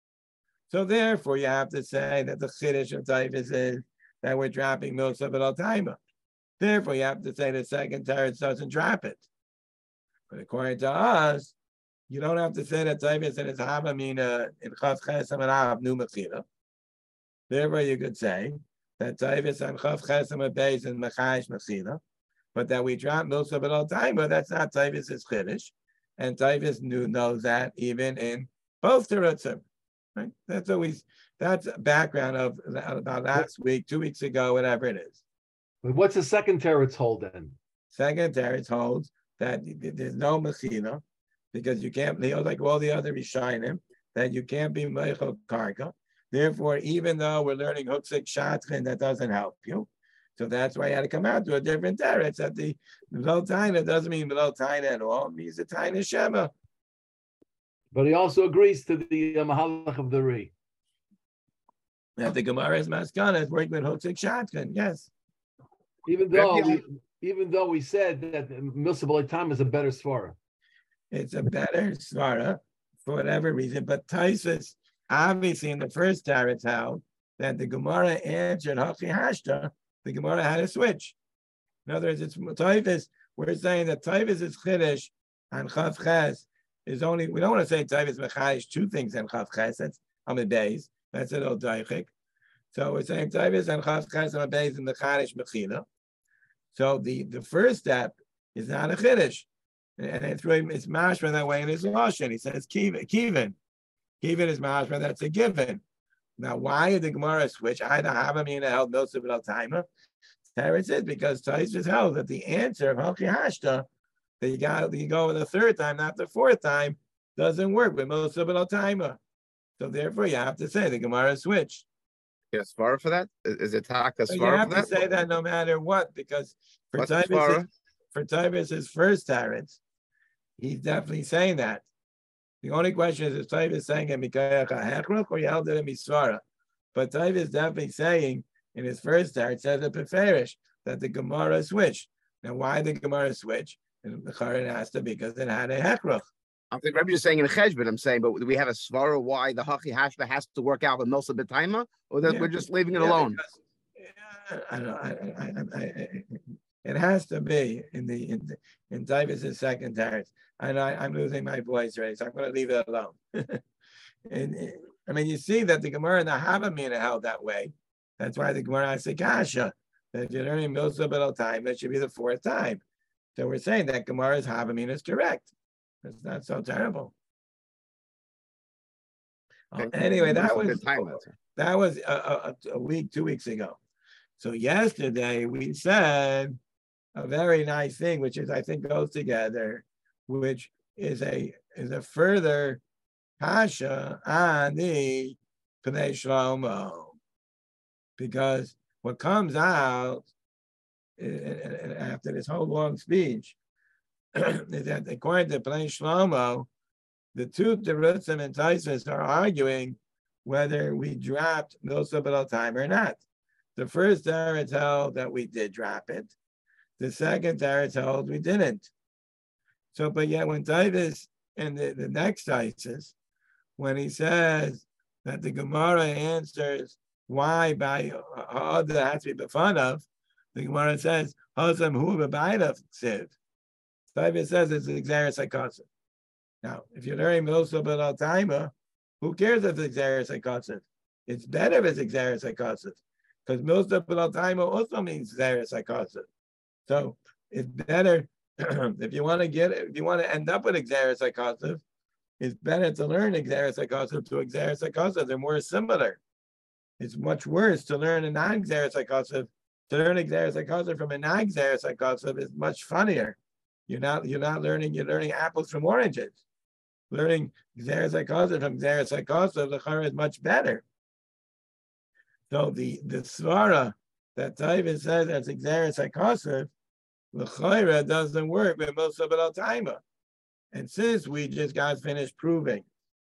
[SPEAKER 1] So therefore, you have to say that the Chiddush of Taifus is that we're dropping Milsa B'Lo Taima. Therefore, you have to say the second teretz doesn't drop it. But according to us, you don't have to say that Taifus and his Havamina in Chav Chesam and Aleph knew Mechila. Therefore, you could say that Taifus and Chav Chesam and Beis is Mechayish Mechila, but that we drop Milsa B'Lo Taima, that's not Taifus' Chiddush. And Taifus knew knows that even in both terutzim. Right? That's always that's background of about last week, two weeks ago, whatever it is.
[SPEAKER 6] What's the second teretz hold then?
[SPEAKER 1] Second teretz holds that there's no mechila because you can't, like all the other Rishonim, that you can't be meichel karka, Therefore, even though we're learning Huksik Shatkin, that doesn't help you. So that's why I had to come out to a different teretz. That the below taina doesn't mean below taina at all. It means the taina shema.
[SPEAKER 6] But he also agrees to the uh, mahalach of the Ri.
[SPEAKER 1] That the Gemara's maskana is working with Huksik Shatkin. Yes.
[SPEAKER 6] Even though we, even though we said that Milsa B'lei Taima is a better svara.
[SPEAKER 1] It's a better svara for whatever reason. But Taisus, obviously, in the first teretz held that the Gemara answered Hachi Hashta. The Gemara had a switch. In other words, it's Taifus. We're saying that Taifus is Chiddush and Chav Ches is only, we don't want to say Taifus Mechadish two things and Chav Ches. That's Amid Beis. That's an old Daichik. So we're saying Taifus and Chav Ches and Beis and Mechadish Mechila. So the, the first step is not a Chiddush. And it's really, it's mashma that way in his Lashon. He says Kivin. Kivin. Kivin is mashma, that's a given. Now, why did the Gemara switch? I don't have a mina held Milsa B'lei Taima. Teretz is because Taisus held that the answer of Hachi Hashta, that you got you go the third time, not the fourth time, doesn't work with Milsa B'lei Taima. So therefore, you have to say the Gemara switched.
[SPEAKER 3] Yes, svara for that? Is it taka svara?
[SPEAKER 1] You have
[SPEAKER 3] for
[SPEAKER 1] to
[SPEAKER 3] that?
[SPEAKER 1] say that no matter what, because for Taisus, for Taisus' first teretz, he's definitely saying that. The only question is if Taiv is saying it Mikayach HaHechrach or you held it in Misvara. But Taiv is definitely saying in his first teretz, it says a Peferish, that the Gemara switched. Now, why the Gemara switch? And the Charan has to because it had a Hechrach.
[SPEAKER 3] I'm thinking, I'm just saying in a cheshbon, I'm saying, but do we have a svara why the Hachi Hashta has to work out with Milsa B'lei Taima, or that
[SPEAKER 1] Yeah.
[SPEAKER 3] we're just leaving it
[SPEAKER 1] Yeah,
[SPEAKER 3] alone?
[SPEAKER 1] because, yeah, I don't know. I, I, I, I, it has to be in the in, in Taivus' second teretz. I know I'm losing my voice already, so I'm going to leave it alone. and I mean, you see that the Gemara and the Havamina held that way. That's why the Gemara has a kasha that if you're learning Milsa B'lei Taima, that should be the fourth time. So we're saying that Gemara's Havamina is correct. It's not so terrible.
[SPEAKER 3] Okay.
[SPEAKER 1] Anyway, that
[SPEAKER 3] Milsa
[SPEAKER 1] was
[SPEAKER 3] B'lei Taima.
[SPEAKER 1] that was a, a, a week, two weeks ago. So yesterday we said a very nice thing, which is I think goes together, which is a is a further kasha on the Pnei Shlomo, because what comes out after this whole long speech is that according to Pnei Shlomo, the two Terutzim and Taisus are arguing whether we dropped Milsa B'lei Taima or not. The first teretz held that we did drop it. The second teretz held we didn't. So, but yet when Taisus and the, the next Taisus, when he says that the Gemara answers why by other has to be befun of, the Gemara says, Hazam hu b'baydav siv. Taisus says it's Xeris HaKosov. Now, if you're learning Milsa B'lei Taima, who cares if it's Xeris HaKosov? It's better if it's Xeris HaKosov, because Milsa B'lei Taima also means Xeris HaKosov. So it's better if you want to get if you want to end up with Xeris HaKosov, it's better to learn Xeris HaKosov to Xeris HaKosov. They're more similar. It's much worse to learn a non-Xeris HaKosov. To learn Xeris HaKosov from a non-Xeris HaKosov is much funnier. You're not you're not learning you're learning apples from oranges. Learning Xeris HaKosov from Xeris HaKosov, the Chara is much better. So the the svara that Taiva says as Xeris HaKosov, the Chara doesn't work with Milsa B'lei Taima. And since we just got finished proving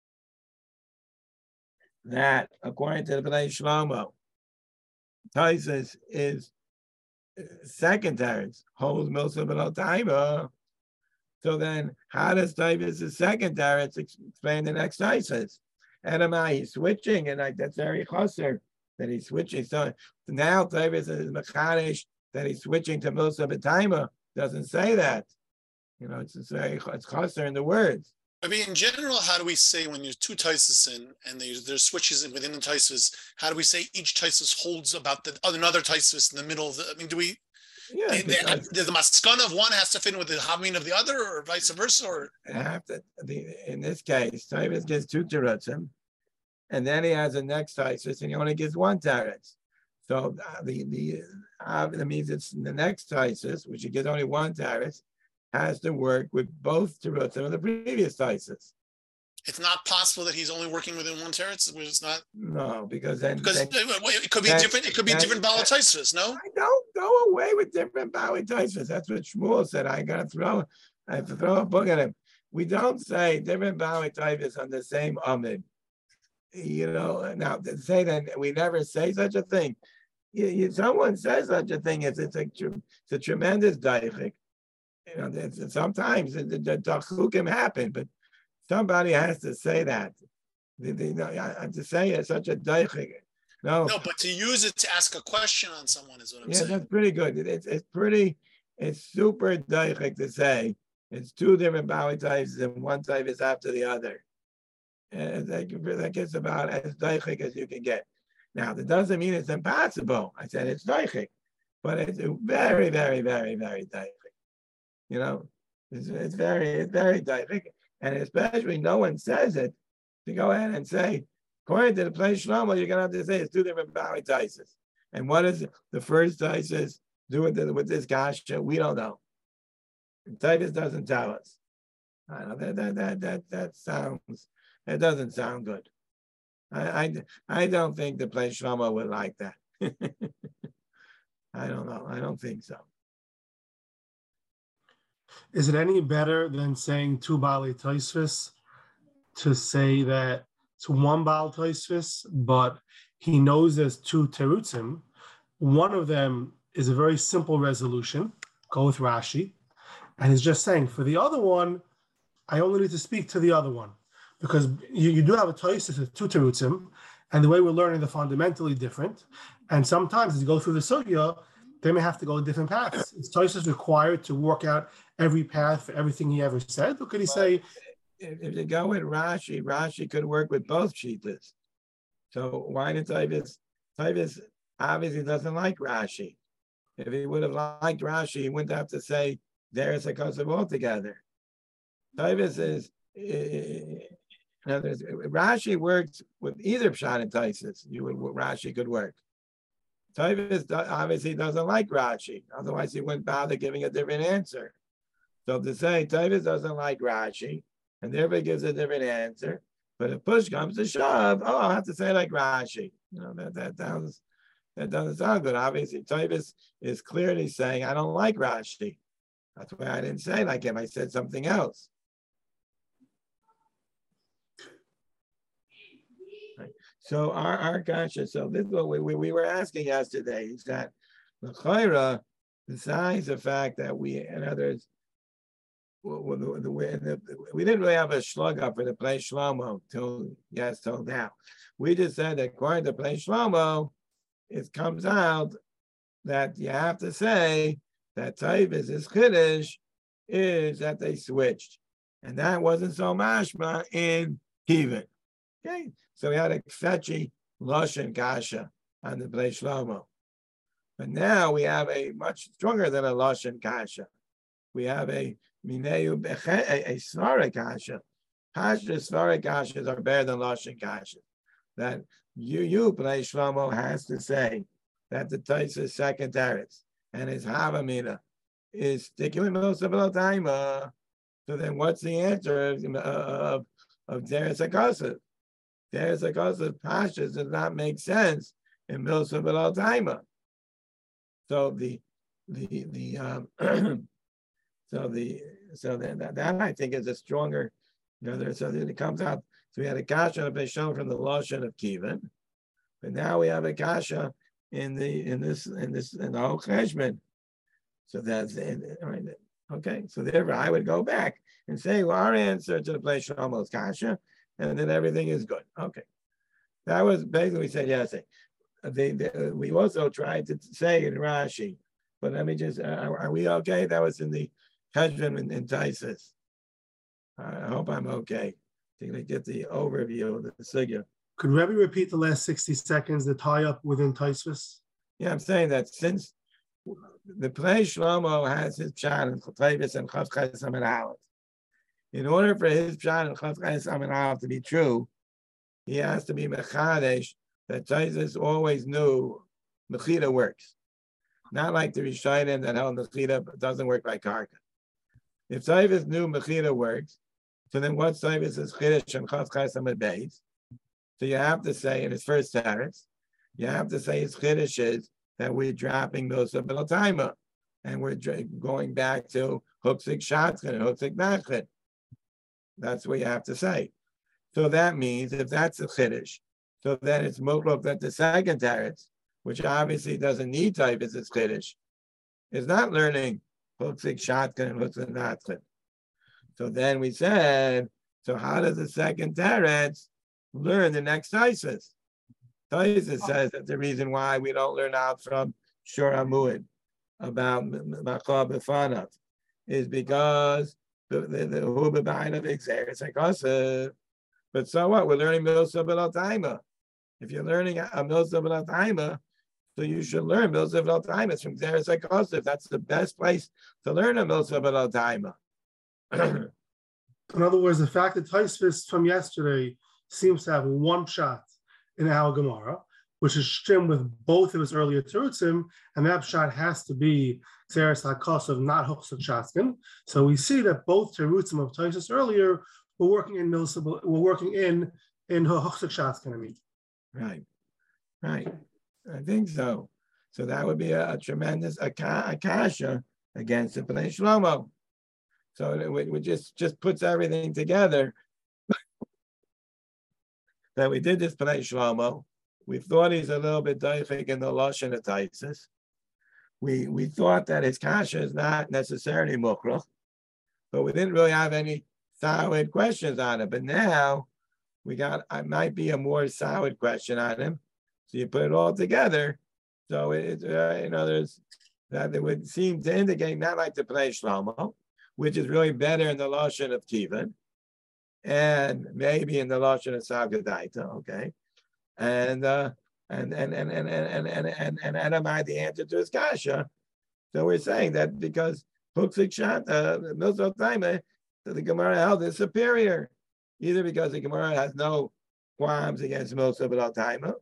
[SPEAKER 1] that according to the Pnei Shlomo, Taisus is second teretz holds Milsa B'lei Taima. So then, how does Taisus' second teretz explain the next Taisus? Edamai, he's switching, and like that's very chaser that he's switching. So now Taisus is mechanish that he's switching to Milsa B'lei Taima. Doesn't say that. You know, it's, it's very it's chaser in the words.
[SPEAKER 2] I mean, in general, how do we say when there's two Taisus in and there's, there's switches within the Taisus, how do we say each Taisus holds about the another Taisus in the middle of the, I mean, do we,
[SPEAKER 1] Yeah,
[SPEAKER 2] they, they, does the maskana of one has to fit with the havmin of the other or vice versa? Or
[SPEAKER 1] have to, the, in this case, Taisus gives two terutzim, and then he has a next Taisus, and he only gives one teretz. So uh, the, the, uh, that means it's the next Taisus, which he gives only one teretz, has to work with both terutzim of the previous Taisus.
[SPEAKER 2] it's not possible that he's only working within one teretz. It's not.
[SPEAKER 1] No, because then
[SPEAKER 2] Because
[SPEAKER 1] then,
[SPEAKER 2] it could be
[SPEAKER 1] then,
[SPEAKER 2] different. It could be
[SPEAKER 1] then,
[SPEAKER 2] different balatoisvis. No.
[SPEAKER 1] I don't go away with different balatoisvis. That's what Shmuel said. I got to throw. I have to throw a book at him. We don't say different balatoisvis on the same amid. You know, now to say that we never say such a thing. You, you, someone says such a thing. It's it's a it's a tremendous daichik. You know, it's, sometimes the dachukim happen, but somebody has to say that. They, they, I, to say it's such a daichik. No,
[SPEAKER 2] no, but to use it to ask a question on someone is what I'm
[SPEAKER 1] yeah,
[SPEAKER 2] saying.
[SPEAKER 1] Yeah, that's pretty good. It, it's it's pretty. It's super daichik to say it's two different Bowie types and one type is after the other. And that, that gets about as daichik as you can get. Now, that doesn't mean it's impossible. I said it's daichik, but it's very, very, very, very daichik. You know, it's, it's very, it's very daichik. And especially no one says it to go ahead and say, according to the place Shlomo, you're going to have to say it's two different Bowie types. And what is the first types do with, the, with this kasha? We don't know. Titus doesn't tell us. I know that that that that that sounds. It doesn't sound good. I I, I don't think the place Shlomo would like that. I don't know. I don't think so.
[SPEAKER 7] Is it any better than saying two Bali Tosfos to say that it's one Baal Tosfos, but he knows there's two Terutzim? One of them is a very simple resolution. Go with Rashi. And he's just saying, for the other one, I only need to speak to the other one. Because you, you do have a Tosfos with two Terutzim, and the way we're learning, they're fundamentally different. And sometimes as you go through the Sugya, they may have to go different paths. Is Tosfos required to work out every path for everything he ever said? Or could he say...
[SPEAKER 1] If, if you go with Rashi, Rashi could work with both Shitas. So why did Tosfos? Tosfos obviously doesn't like Rashi. If he would have liked Rashi, he wouldn't have to say there's a Kosev altogether. Tosfos is... In other words, Rashi works with either Pshat and Tosfos. You would Rashi could work. Tosfos obviously doesn't like Rashi, otherwise he wouldn't bother giving a different answer. So to say Tosfos doesn't like Rashi, and therefore gives a different answer, but if push comes to shove, oh, I'll have to say like Rashi. You know, that that sounds that doesn't sound good. Obviously, Tosfos is clearly saying, I don't like Rashi. That's why I didn't say like him. I said something else. So our, our conscience, so this is what we, we, we were asking yesterday, is that the Chayra, besides the fact that we, in others, we, we, we didn't really have a slug up for the place Shlomo till, yes, till now. We just said that according to place Shlomo, it comes out that you have to say that Tosfos is Kiddush is that they switched. And that wasn't so mashma in Kivin. Okay, so we had a fetchy Lashon Kasha on the Bnei Shlomo. But now we have a much stronger than a Lashon Kasha. We have a Mineu a, a Svara Kasha. Pashta Svara Kashas are better than Lashon Kasha. That you, you Bnei Shlomo has to say that the Tosfos second teretz and his Havamina is sticking with Milsa Taima. So then what's the answer of, of, of Teretz HaKosev? There's a cause of pashas does not make sense in Milsa B'Al Taima. So the the the um, so the so that, that that I think is a stronger, you know. There, so it comes out. So we had a kasha of shown from the Lashon of Kivin, but now we have a kasha in the in this in this in the whole cheshbon. So that's it. All right. Okay. So therefore, I would go back and say, well, our answer to the place Shlomo's kasha. And then everything is good. Okay. That was basically we said yesterday. They, they, we also tried to say in Rashi, but let me just, uh, are, are we okay? That was in the Cheshbon in, in Tosfos. I hope I'm okay. I think they get the overview of the Sugya.
[SPEAKER 7] Could Rebbe repeat the last sixty seconds, the tie-up within Tosfos?
[SPEAKER 1] Yeah, I'm saying that since the place Shlomo has his pshat in Tosfos and Chav Chesam and Aleph, in order for his pshat and Chav Chesam and Aleph to be true, he has to be mechadesh that Tosfos always knew Mechida works. Not like the Rishonim that held Mechida doesn't work by Karka. If Tosfos knew Mechida works, So then what Taivas is Chiddush and Chaz Chaysamad Beis? So you have to say in his first teretz, you have to say his Chiddush is that we're dropping Milsa B'Lo Taima, and we're going back to Huksik Shatchin and Huksik Nachin. That's what you have to say. So that means if that's a Chiddush, so then it's Muklok that the second teretz, which obviously doesn't need Taivas as Chiddush, is not learning Huksik Shatchin and Huksik Nachin. So then we said, so how does the second teretz learn the next Taisus? Taisus says that the reason why we don't learn out from Shur HaMuad about Machal B'fanav is because the the Hu B'Bainav Exeris HaKosev. But so what? We're learning Milsa B'Lo Taima. If you're learning a Milsa B'Lo Taima, so you should learn Milsa B'Lo Taima. It's from Exeris HaKosev. That's the best place to learn a Milsa B'Lo Taima.
[SPEAKER 7] In other words, the fact that Taisvis from yesterday seems to have one shot in our Gemara, which is shtim with both of his earlier terutzim, and that shot has to be Xeris HaKosev, not Huksik Shatchin. So we see that both terutzim of Taisvis earlier were working in Milsa, were working in in Huksik Shatchin. I mean,
[SPEAKER 1] right, right. I think so. So that would be a, a tremendous akasha against the Bnei Shlomo. So it, it just just puts everything together. That we did this Bnei Shlomo. We thought he's a little bit daichik in the lashon of Taisus. We we thought that his kasha is not necessarily mukhrach, but we didn't really have any solid questions on it. But now we got, I might be a more solid question on him. So you put it all together. So it, uh, in others, that it would seem to indicate not like the Bnei Shlomo, which is really better in the lashon of Kivan, and maybe in the lashon of Sagadaita, okay, and uh, and and and and and and and and Adamai the answer to his kasha. So we're saying that because Huksik Shat, uh, Milsa Taima, the Gemara held is superior, either because the Gemara has no qualms against Milsa B'Lo Taima,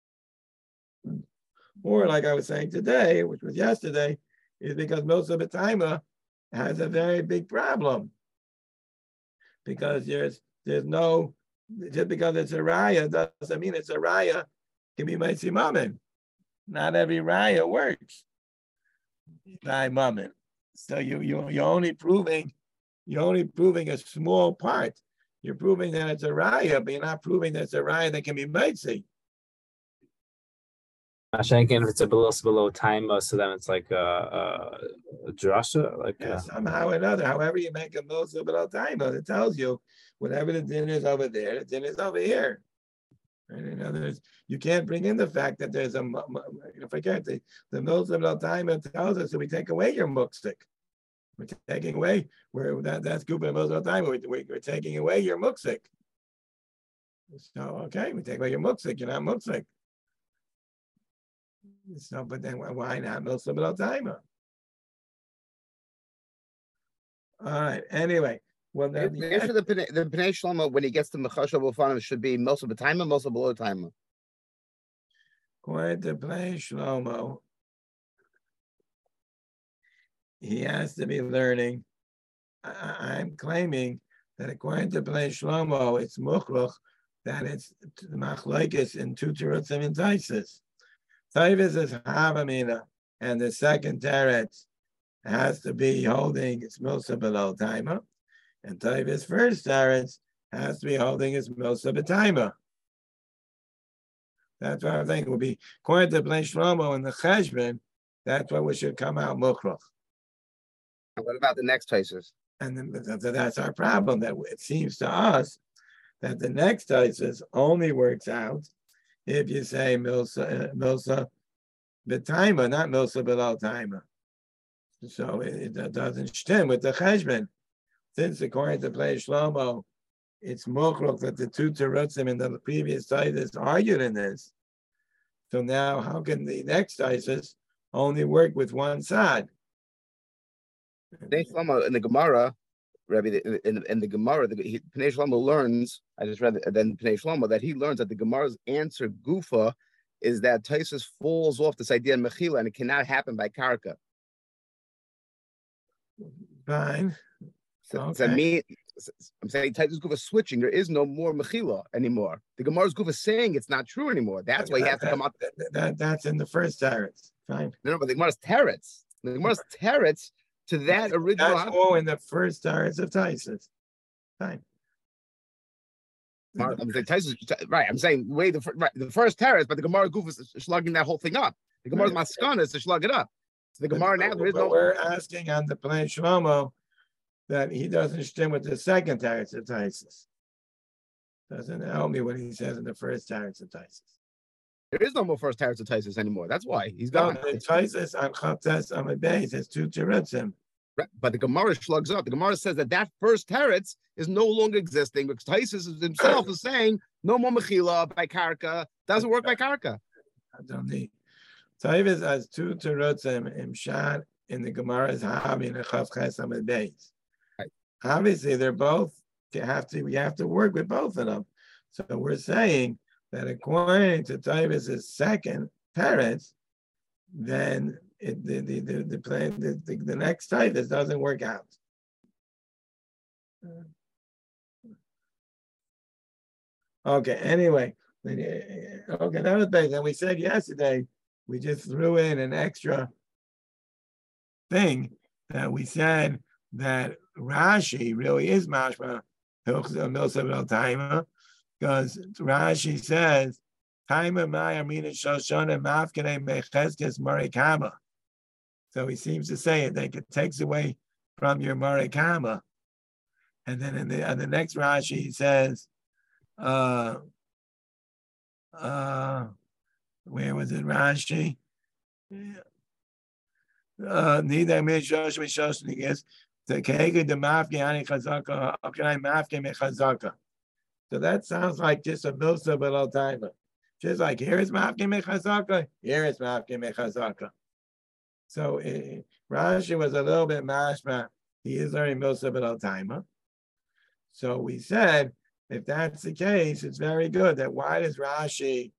[SPEAKER 1] or like I was saying today, which was yesterday, is because Milsa B'Lo Taima has a very big problem, because there's there's no, just because it's a raya doesn't mean it's a raya can be Meitzi Mammon. Not every raya works by Mammon. So you you you're only proving you're only proving a small part. You're proving that it's a raya, but you're not proving that it's a raya that can be Meitzi.
[SPEAKER 4] If it's a below below time, so then it's like a, a, a drasha, like
[SPEAKER 1] yeah,
[SPEAKER 4] a,
[SPEAKER 1] somehow or another. However you make a milsa below time, it tells you whatever the din is over there, the din is over here. And in other words, you can't bring in the fact that there's a, you know, forget the the milsa below time tells us that we take away your muksik. We're taking away where that that's good milsa below time. We're, we're taking away your muksik. So okay, we take away your muksik. You're not muksik. So, but then why not Milsa B'Lo Taima? All right. Anyway, well,
[SPEAKER 3] the, the answer to the the Bnei Shlomo when he gets to Mechasha B'Fanav should be Milsa B'Taima, Milsa B'Lo Taima.
[SPEAKER 1] According to Bnei Shlomo, he has to be learning. I, I'm claiming that according to Bnei Shlomo, it's Mukhrach, that it's Machlokes in two terutzim and Taisus. Taivas is Havamina, and the second teretz has to be holding its Milsa B'Lo Taima, and Taivas first teretz has to be holding its Milsa B'Taima. That's what I think will be, according to Bnei Shlomo and the Cheshbon, that's what we should come out Mukhrach.
[SPEAKER 3] And what about the next Taisus?
[SPEAKER 1] And then, that's our problem, that it seems to us that the next Taisus only works out if you say Milsa, uh, Milsa B'Taima, not Milsa B'Lo Taima. So it, it doesn't stem with the Cheshbon. Since according to Bnei Shlomo, it's Mukhrach that the two terutzim in the previous Taisus argued in this. So now how can the next Taisus only work with one side?
[SPEAKER 3] Bnei Shlomo in the Gemara, Rabbi, in, in the Gemara, the he, Bnei Shlomo learns, I just read then Bnei Shlomo, that he learns that the Gemara's answer, Gufa, is that Taisus falls off this idea of Mechila, and it cannot happen by Karka.
[SPEAKER 1] Fine.
[SPEAKER 3] So,
[SPEAKER 1] okay.
[SPEAKER 3] so, me, I'm saying Taisus Guf is switching. There is no more Mechila anymore. The Gemara's Guf is saying it's not true anymore. That's why he has to come out.
[SPEAKER 1] That, that, that's in the first teretz. Fine.
[SPEAKER 3] No, no, but the Gemara's teretz. The Gemara's teretz to that original.
[SPEAKER 1] That's all in the first teretz of Taisus. Fine.
[SPEAKER 3] I'm saying Taisus, right? I'm saying way the right, the first teretz, but the Gemara Guf is slugging that whole thing up. The Gemara's right. Maskana is to slug it up. So the Gemara now there is no.
[SPEAKER 1] We're asking on the plan Shlomo that he doesn't stem with the second teretz of Taisus. Doesn't help me what he says in the first teretz of Taisus.
[SPEAKER 3] There is no more first teretz of Taisus anymore. That's why he's gone.
[SPEAKER 1] No, the Taisus on Chavtes on the base has two teretzim.
[SPEAKER 3] Right. But the Gemara slugs up. The Gemara says that that first teretz is no longer existing because Taisus himself is saying no more mechila by karka. Doesn't work by karka.
[SPEAKER 1] I don't need. Taisus has two teretzim in Shad in the Gemara's Havi and the Chavtes on the base. Obviously, they're both you have to. We have to work with both of them. So we're saying that according to Taisus's second teretz, then it, the the the the, plan, the, the the next Taisus doesn't work out. Okay. Anyway, okay, that was big. And we said yesterday we just threw in an extra thing that we said that Rashi really is mashma milsav al taima, because Rashi says taima ma'amina shoshana mafkene mecheskes marikama. So he seems to say it like it takes away from your marikama, and then in the in the next Rashi he says, uh, uh, where was it Rashi? Uh, neither mishosh mishosh niges. So that sounds like just a milsa below timer. Just like here is mafke mechazaka, here is mafke mechazaka. So uh, Rashi was a little bit mashma. He is learning milsa below timer. So we said if that's the case, it's very good. That why does Rashi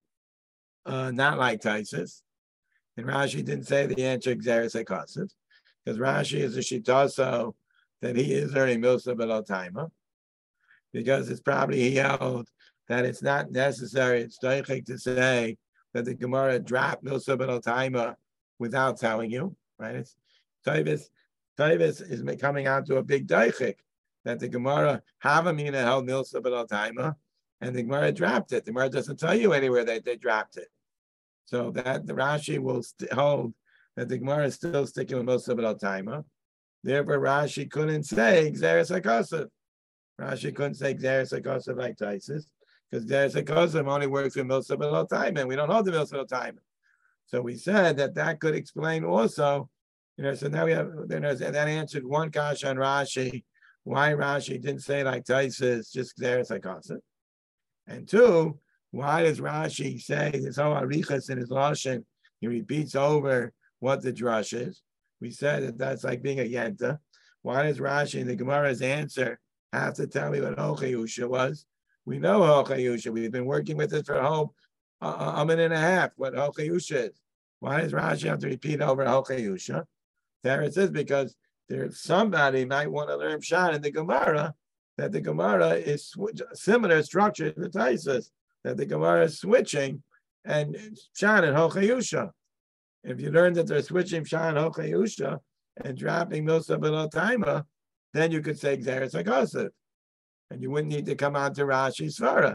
[SPEAKER 1] uh, not like Taisus? And Rashi didn't say the answer Xeris Ekosif, because Rashi is a shitaso that he is learning milsa below timer, because it's probably he held that it's not necessary, it's doichik to say that the Gemara dropped milsa below timer without telling you, right? It's Tavis, Tavis is coming out to a big doichik that the Gemara Havamina held milsa below timer, and the Gemara dropped it. The Gemara doesn't tell you anywhere that they dropped it. So that the Rashi will st- hold that the Gemara is still sticking with milsa below timer. Therefore, Rashi couldn't say Xeris HaKosov. Rashi couldn't say Xeris HaKosov like Taisus, because Xeris HaKosov only works with milsa below time, and we don't hold the milsa below time. So we said that that could explain also, you know, so now we have, then that answered one kasha on Rashi, why Rashi didn't say like Taisus, just Xeris HaKosov. And two, why does Rashi say this whole arichas in his lashon? He repeats over what the drush is. We said that that's like being a yenta. Why does Rashi in the Gemara's answer have to tell me what Hochayusha was? We know Hochayusha. We've been working with it for a whole uh, a minute and a half, what Hochayusha is. Why does Rashi have to repeat over Hochayusha? There it says because there's somebody might want to learn Pshat in the Gemara, that the Gemara is sw- similar structure to Taisus, that the Gemara is switching and Pshat and Hochayusha. If you learn that they're switching Pshat and Hochayusha and dropping milsa below timer, then you could say Xeris HaKosov, and you wouldn't need to come out to Rashi's Svara.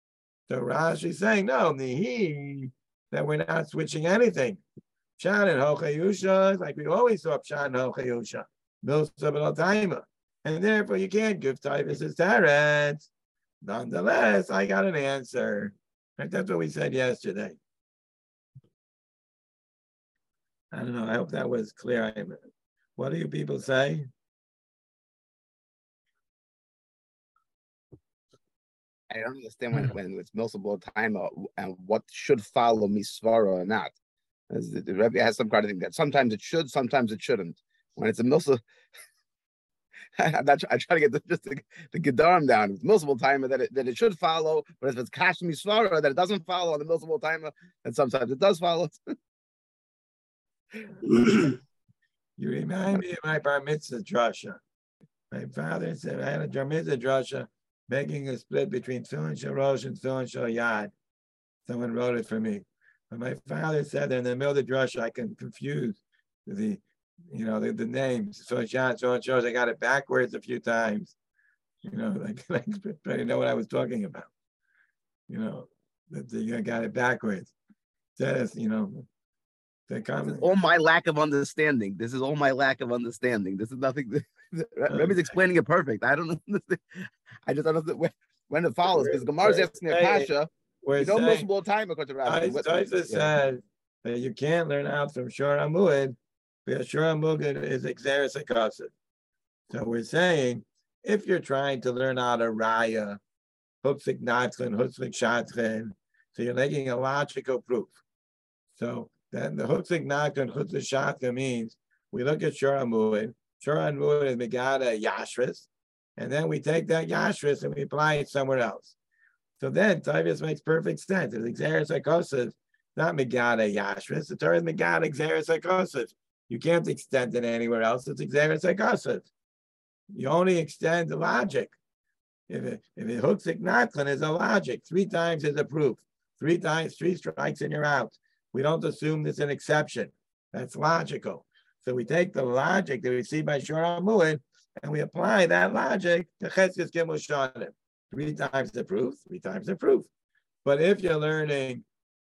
[SPEAKER 1] So Rashi's saying, no, Nihi, that we're not switching anything. Pshat and Hochayusha, like we always saw Pshat and Hochayusha, milsa below timer. And therefore you can't give Taivas as Teretz. Nonetheless, I got an answer. Right? That's what we said yesterday. I don't know. I hope that was clear. What do you people say?
[SPEAKER 3] I don't understand when, when it's multiple time uh, and what should follow misvara or not. As the, the Rebbe has some kind of thing that sometimes it should, sometimes it shouldn't. When it's a milsa, I'm not. I try to get the, just the, the gedarim down. It's multiple timer that it that it should follow, but if it's kash misvara that it doesn't follow on the multiple timer, and sometimes it does follow.
[SPEAKER 1] You remind me of my bar mitzvah drasha. My father said I had a Jarmiza drasha making a split between Tefillin Shalosh and Tefillin Shalyad. Someone wrote it for me. But my father said that in the middle of the drasha I can confuse the, you know, the, the names. So Shad, so it shows I got it backwards a few times. You know, like, like trying to know what I was talking about. You know, that I got it backwards. Says, you know, the comment.
[SPEAKER 3] All my lack of understanding. This is all my lack of understanding. This is nothing. Remy's explaining it perfect. I don't understand. I just don't understand when, when it follows because Gemara's asking a kasha. You know, most of time because of Rashi.
[SPEAKER 1] Taisa says that you can't learn out from Shor Amud because Shor Amud is Exeris Akasif. So we're saying if you're trying to learn out a raya, Hutzik Natzlin, Hutzik Shatchen, so you're making a logical proof. So then the Hutzik Natzlin, Hutzik Shatchen means we look at Shor Amud. Shor Amud is Megada Yashris, and then we take that Yashris and we apply it somewhere else. So then Tavis makes perfect sense. It's Exeris Akosif, not Megada Yashris. The Torah is Megada Exeris Akosif. You can't extend it anywhere else. It's Exeris Akosif. You only extend the logic. If it, if it hooks Natlin is a logic, three times is a proof. Three times, three strikes and you're out. We don't assume there's an exception. That's logical. So we take the logic that we see by Shor Amud and we apply that logic to Cheskes Gimel Shanim. Three times the proof, three times the proof. But if you're learning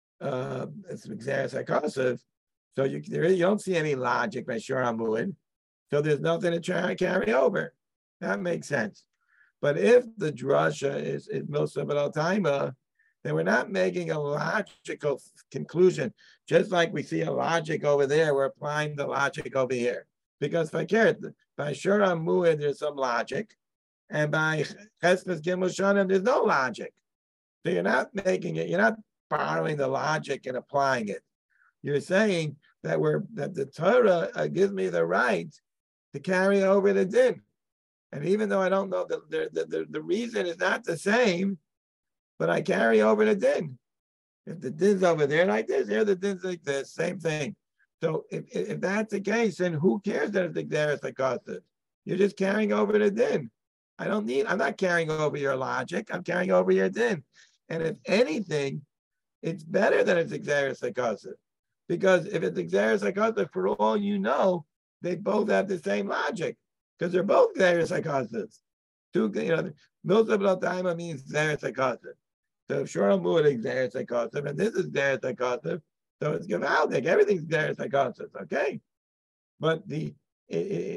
[SPEAKER 1] uh, Exeris Akosif, so you, you don't see any logic by Shor Amud, so there's nothing to try to carry over. That makes sense. But if the drasha is, is Milsa B'Al Taima, then we're not making a logical conclusion. Just like we see a logic over there, we're applying the logic over here. Because by Shor Amud, there's some logic. And by Cheskes Gimel Shanim, there's no logic. So you're not making it, you're not borrowing the logic and applying it. You're saying that we're that the Torah uh, gives me the right to carry over the din. And even though I don't know the, the, the, the reason is not the same, but I carry over the din. If the din's over there like this, here the din's like this, same thing. So if, if that's the case, then who cares that it's Exeris Akosif? You're just carrying over the din. I don't need, I'm not carrying over your logic, I'm carrying over your din. And if anything, it's better that it's Exeris Akosif. Because if it's Exeris Akosif, for all you know, they both have the same logic. Because they're both Exeris Akosif. Two, you know, Milsa B'Al Taima means Exeris Akosif. So if Shor Amud is Exeris Akosif, and this is Exeris Akosif, so it's Gevaldik, everything's Exeris Akosif, okay? But the It,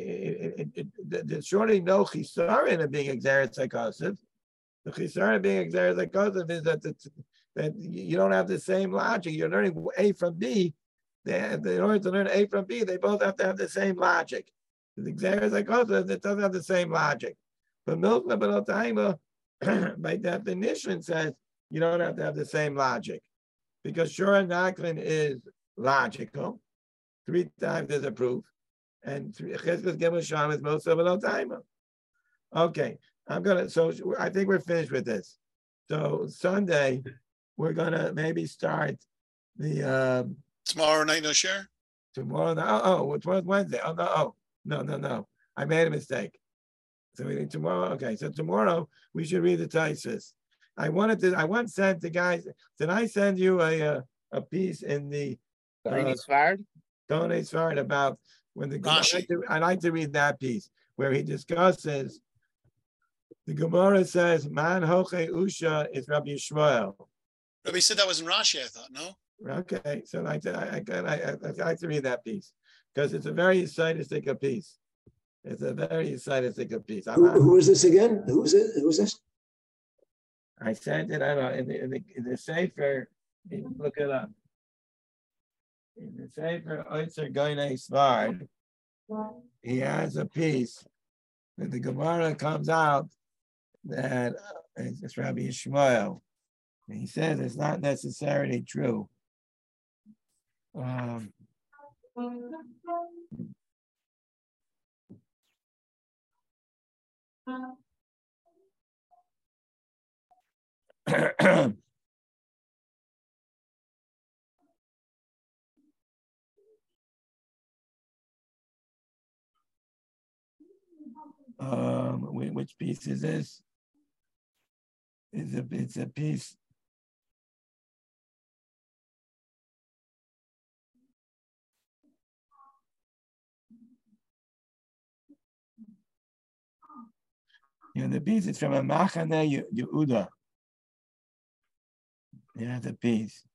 [SPEAKER 1] it, it, it, there's surely no chisaron of being Exeris Akosif. The chisaron of being Exeris Akosif is that, the, that you don't have the same logic. You're learning A from B. They have, in order to learn A from B, they both have to have the same logic. The Exeris Akosif, it doesn't have the same logic. But Milsa B'Al Taima, by definition, says you don't have to have the same logic. Because Shor Naklin is logical. Three times is a proof. And Cheskes Gimel Shanim is Milsa B'Al Taima. Okay, I'm gonna. So I think we're finished with this. So Sunday, we're gonna maybe start the um,
[SPEAKER 2] tomorrow night. No share.
[SPEAKER 1] Tomorrow. Oh, oh, tomorrow's Wednesday. Oh no, oh no, no, no. I made a mistake. So we need tomorrow. Okay, so tomorrow we should read the Taisus. I wanted to. I once sent the guys. Did I send you a a, a piece in the
[SPEAKER 3] Tony Svard?
[SPEAKER 1] Tony Svard about. When the I like, to, I like to read that piece where he discusses. The Gemara says, "Man hoche usha is Rabbi Yishmael."
[SPEAKER 2] Rabbi said that was in Rashi. I thought no.
[SPEAKER 1] Okay, so I I, I, I, I like to read that piece because it's a very Yisaidistic piece. It's a very Yisaidistic piece.
[SPEAKER 5] Who, who is this again? Who is it? Who is this?
[SPEAKER 1] I sent it. I don't know in the in the, in the Sefer. Look it up. In the Sefer Oitzer Goynei Svard, he has a piece that the Gemara comes out that uh, it's Rabbi Yishmael. And he says it's not necessarily true. Um, Um, which piece is this? It's a, it's a piece. You know, the piece is from a Machane Yehuda. Yeah, the piece.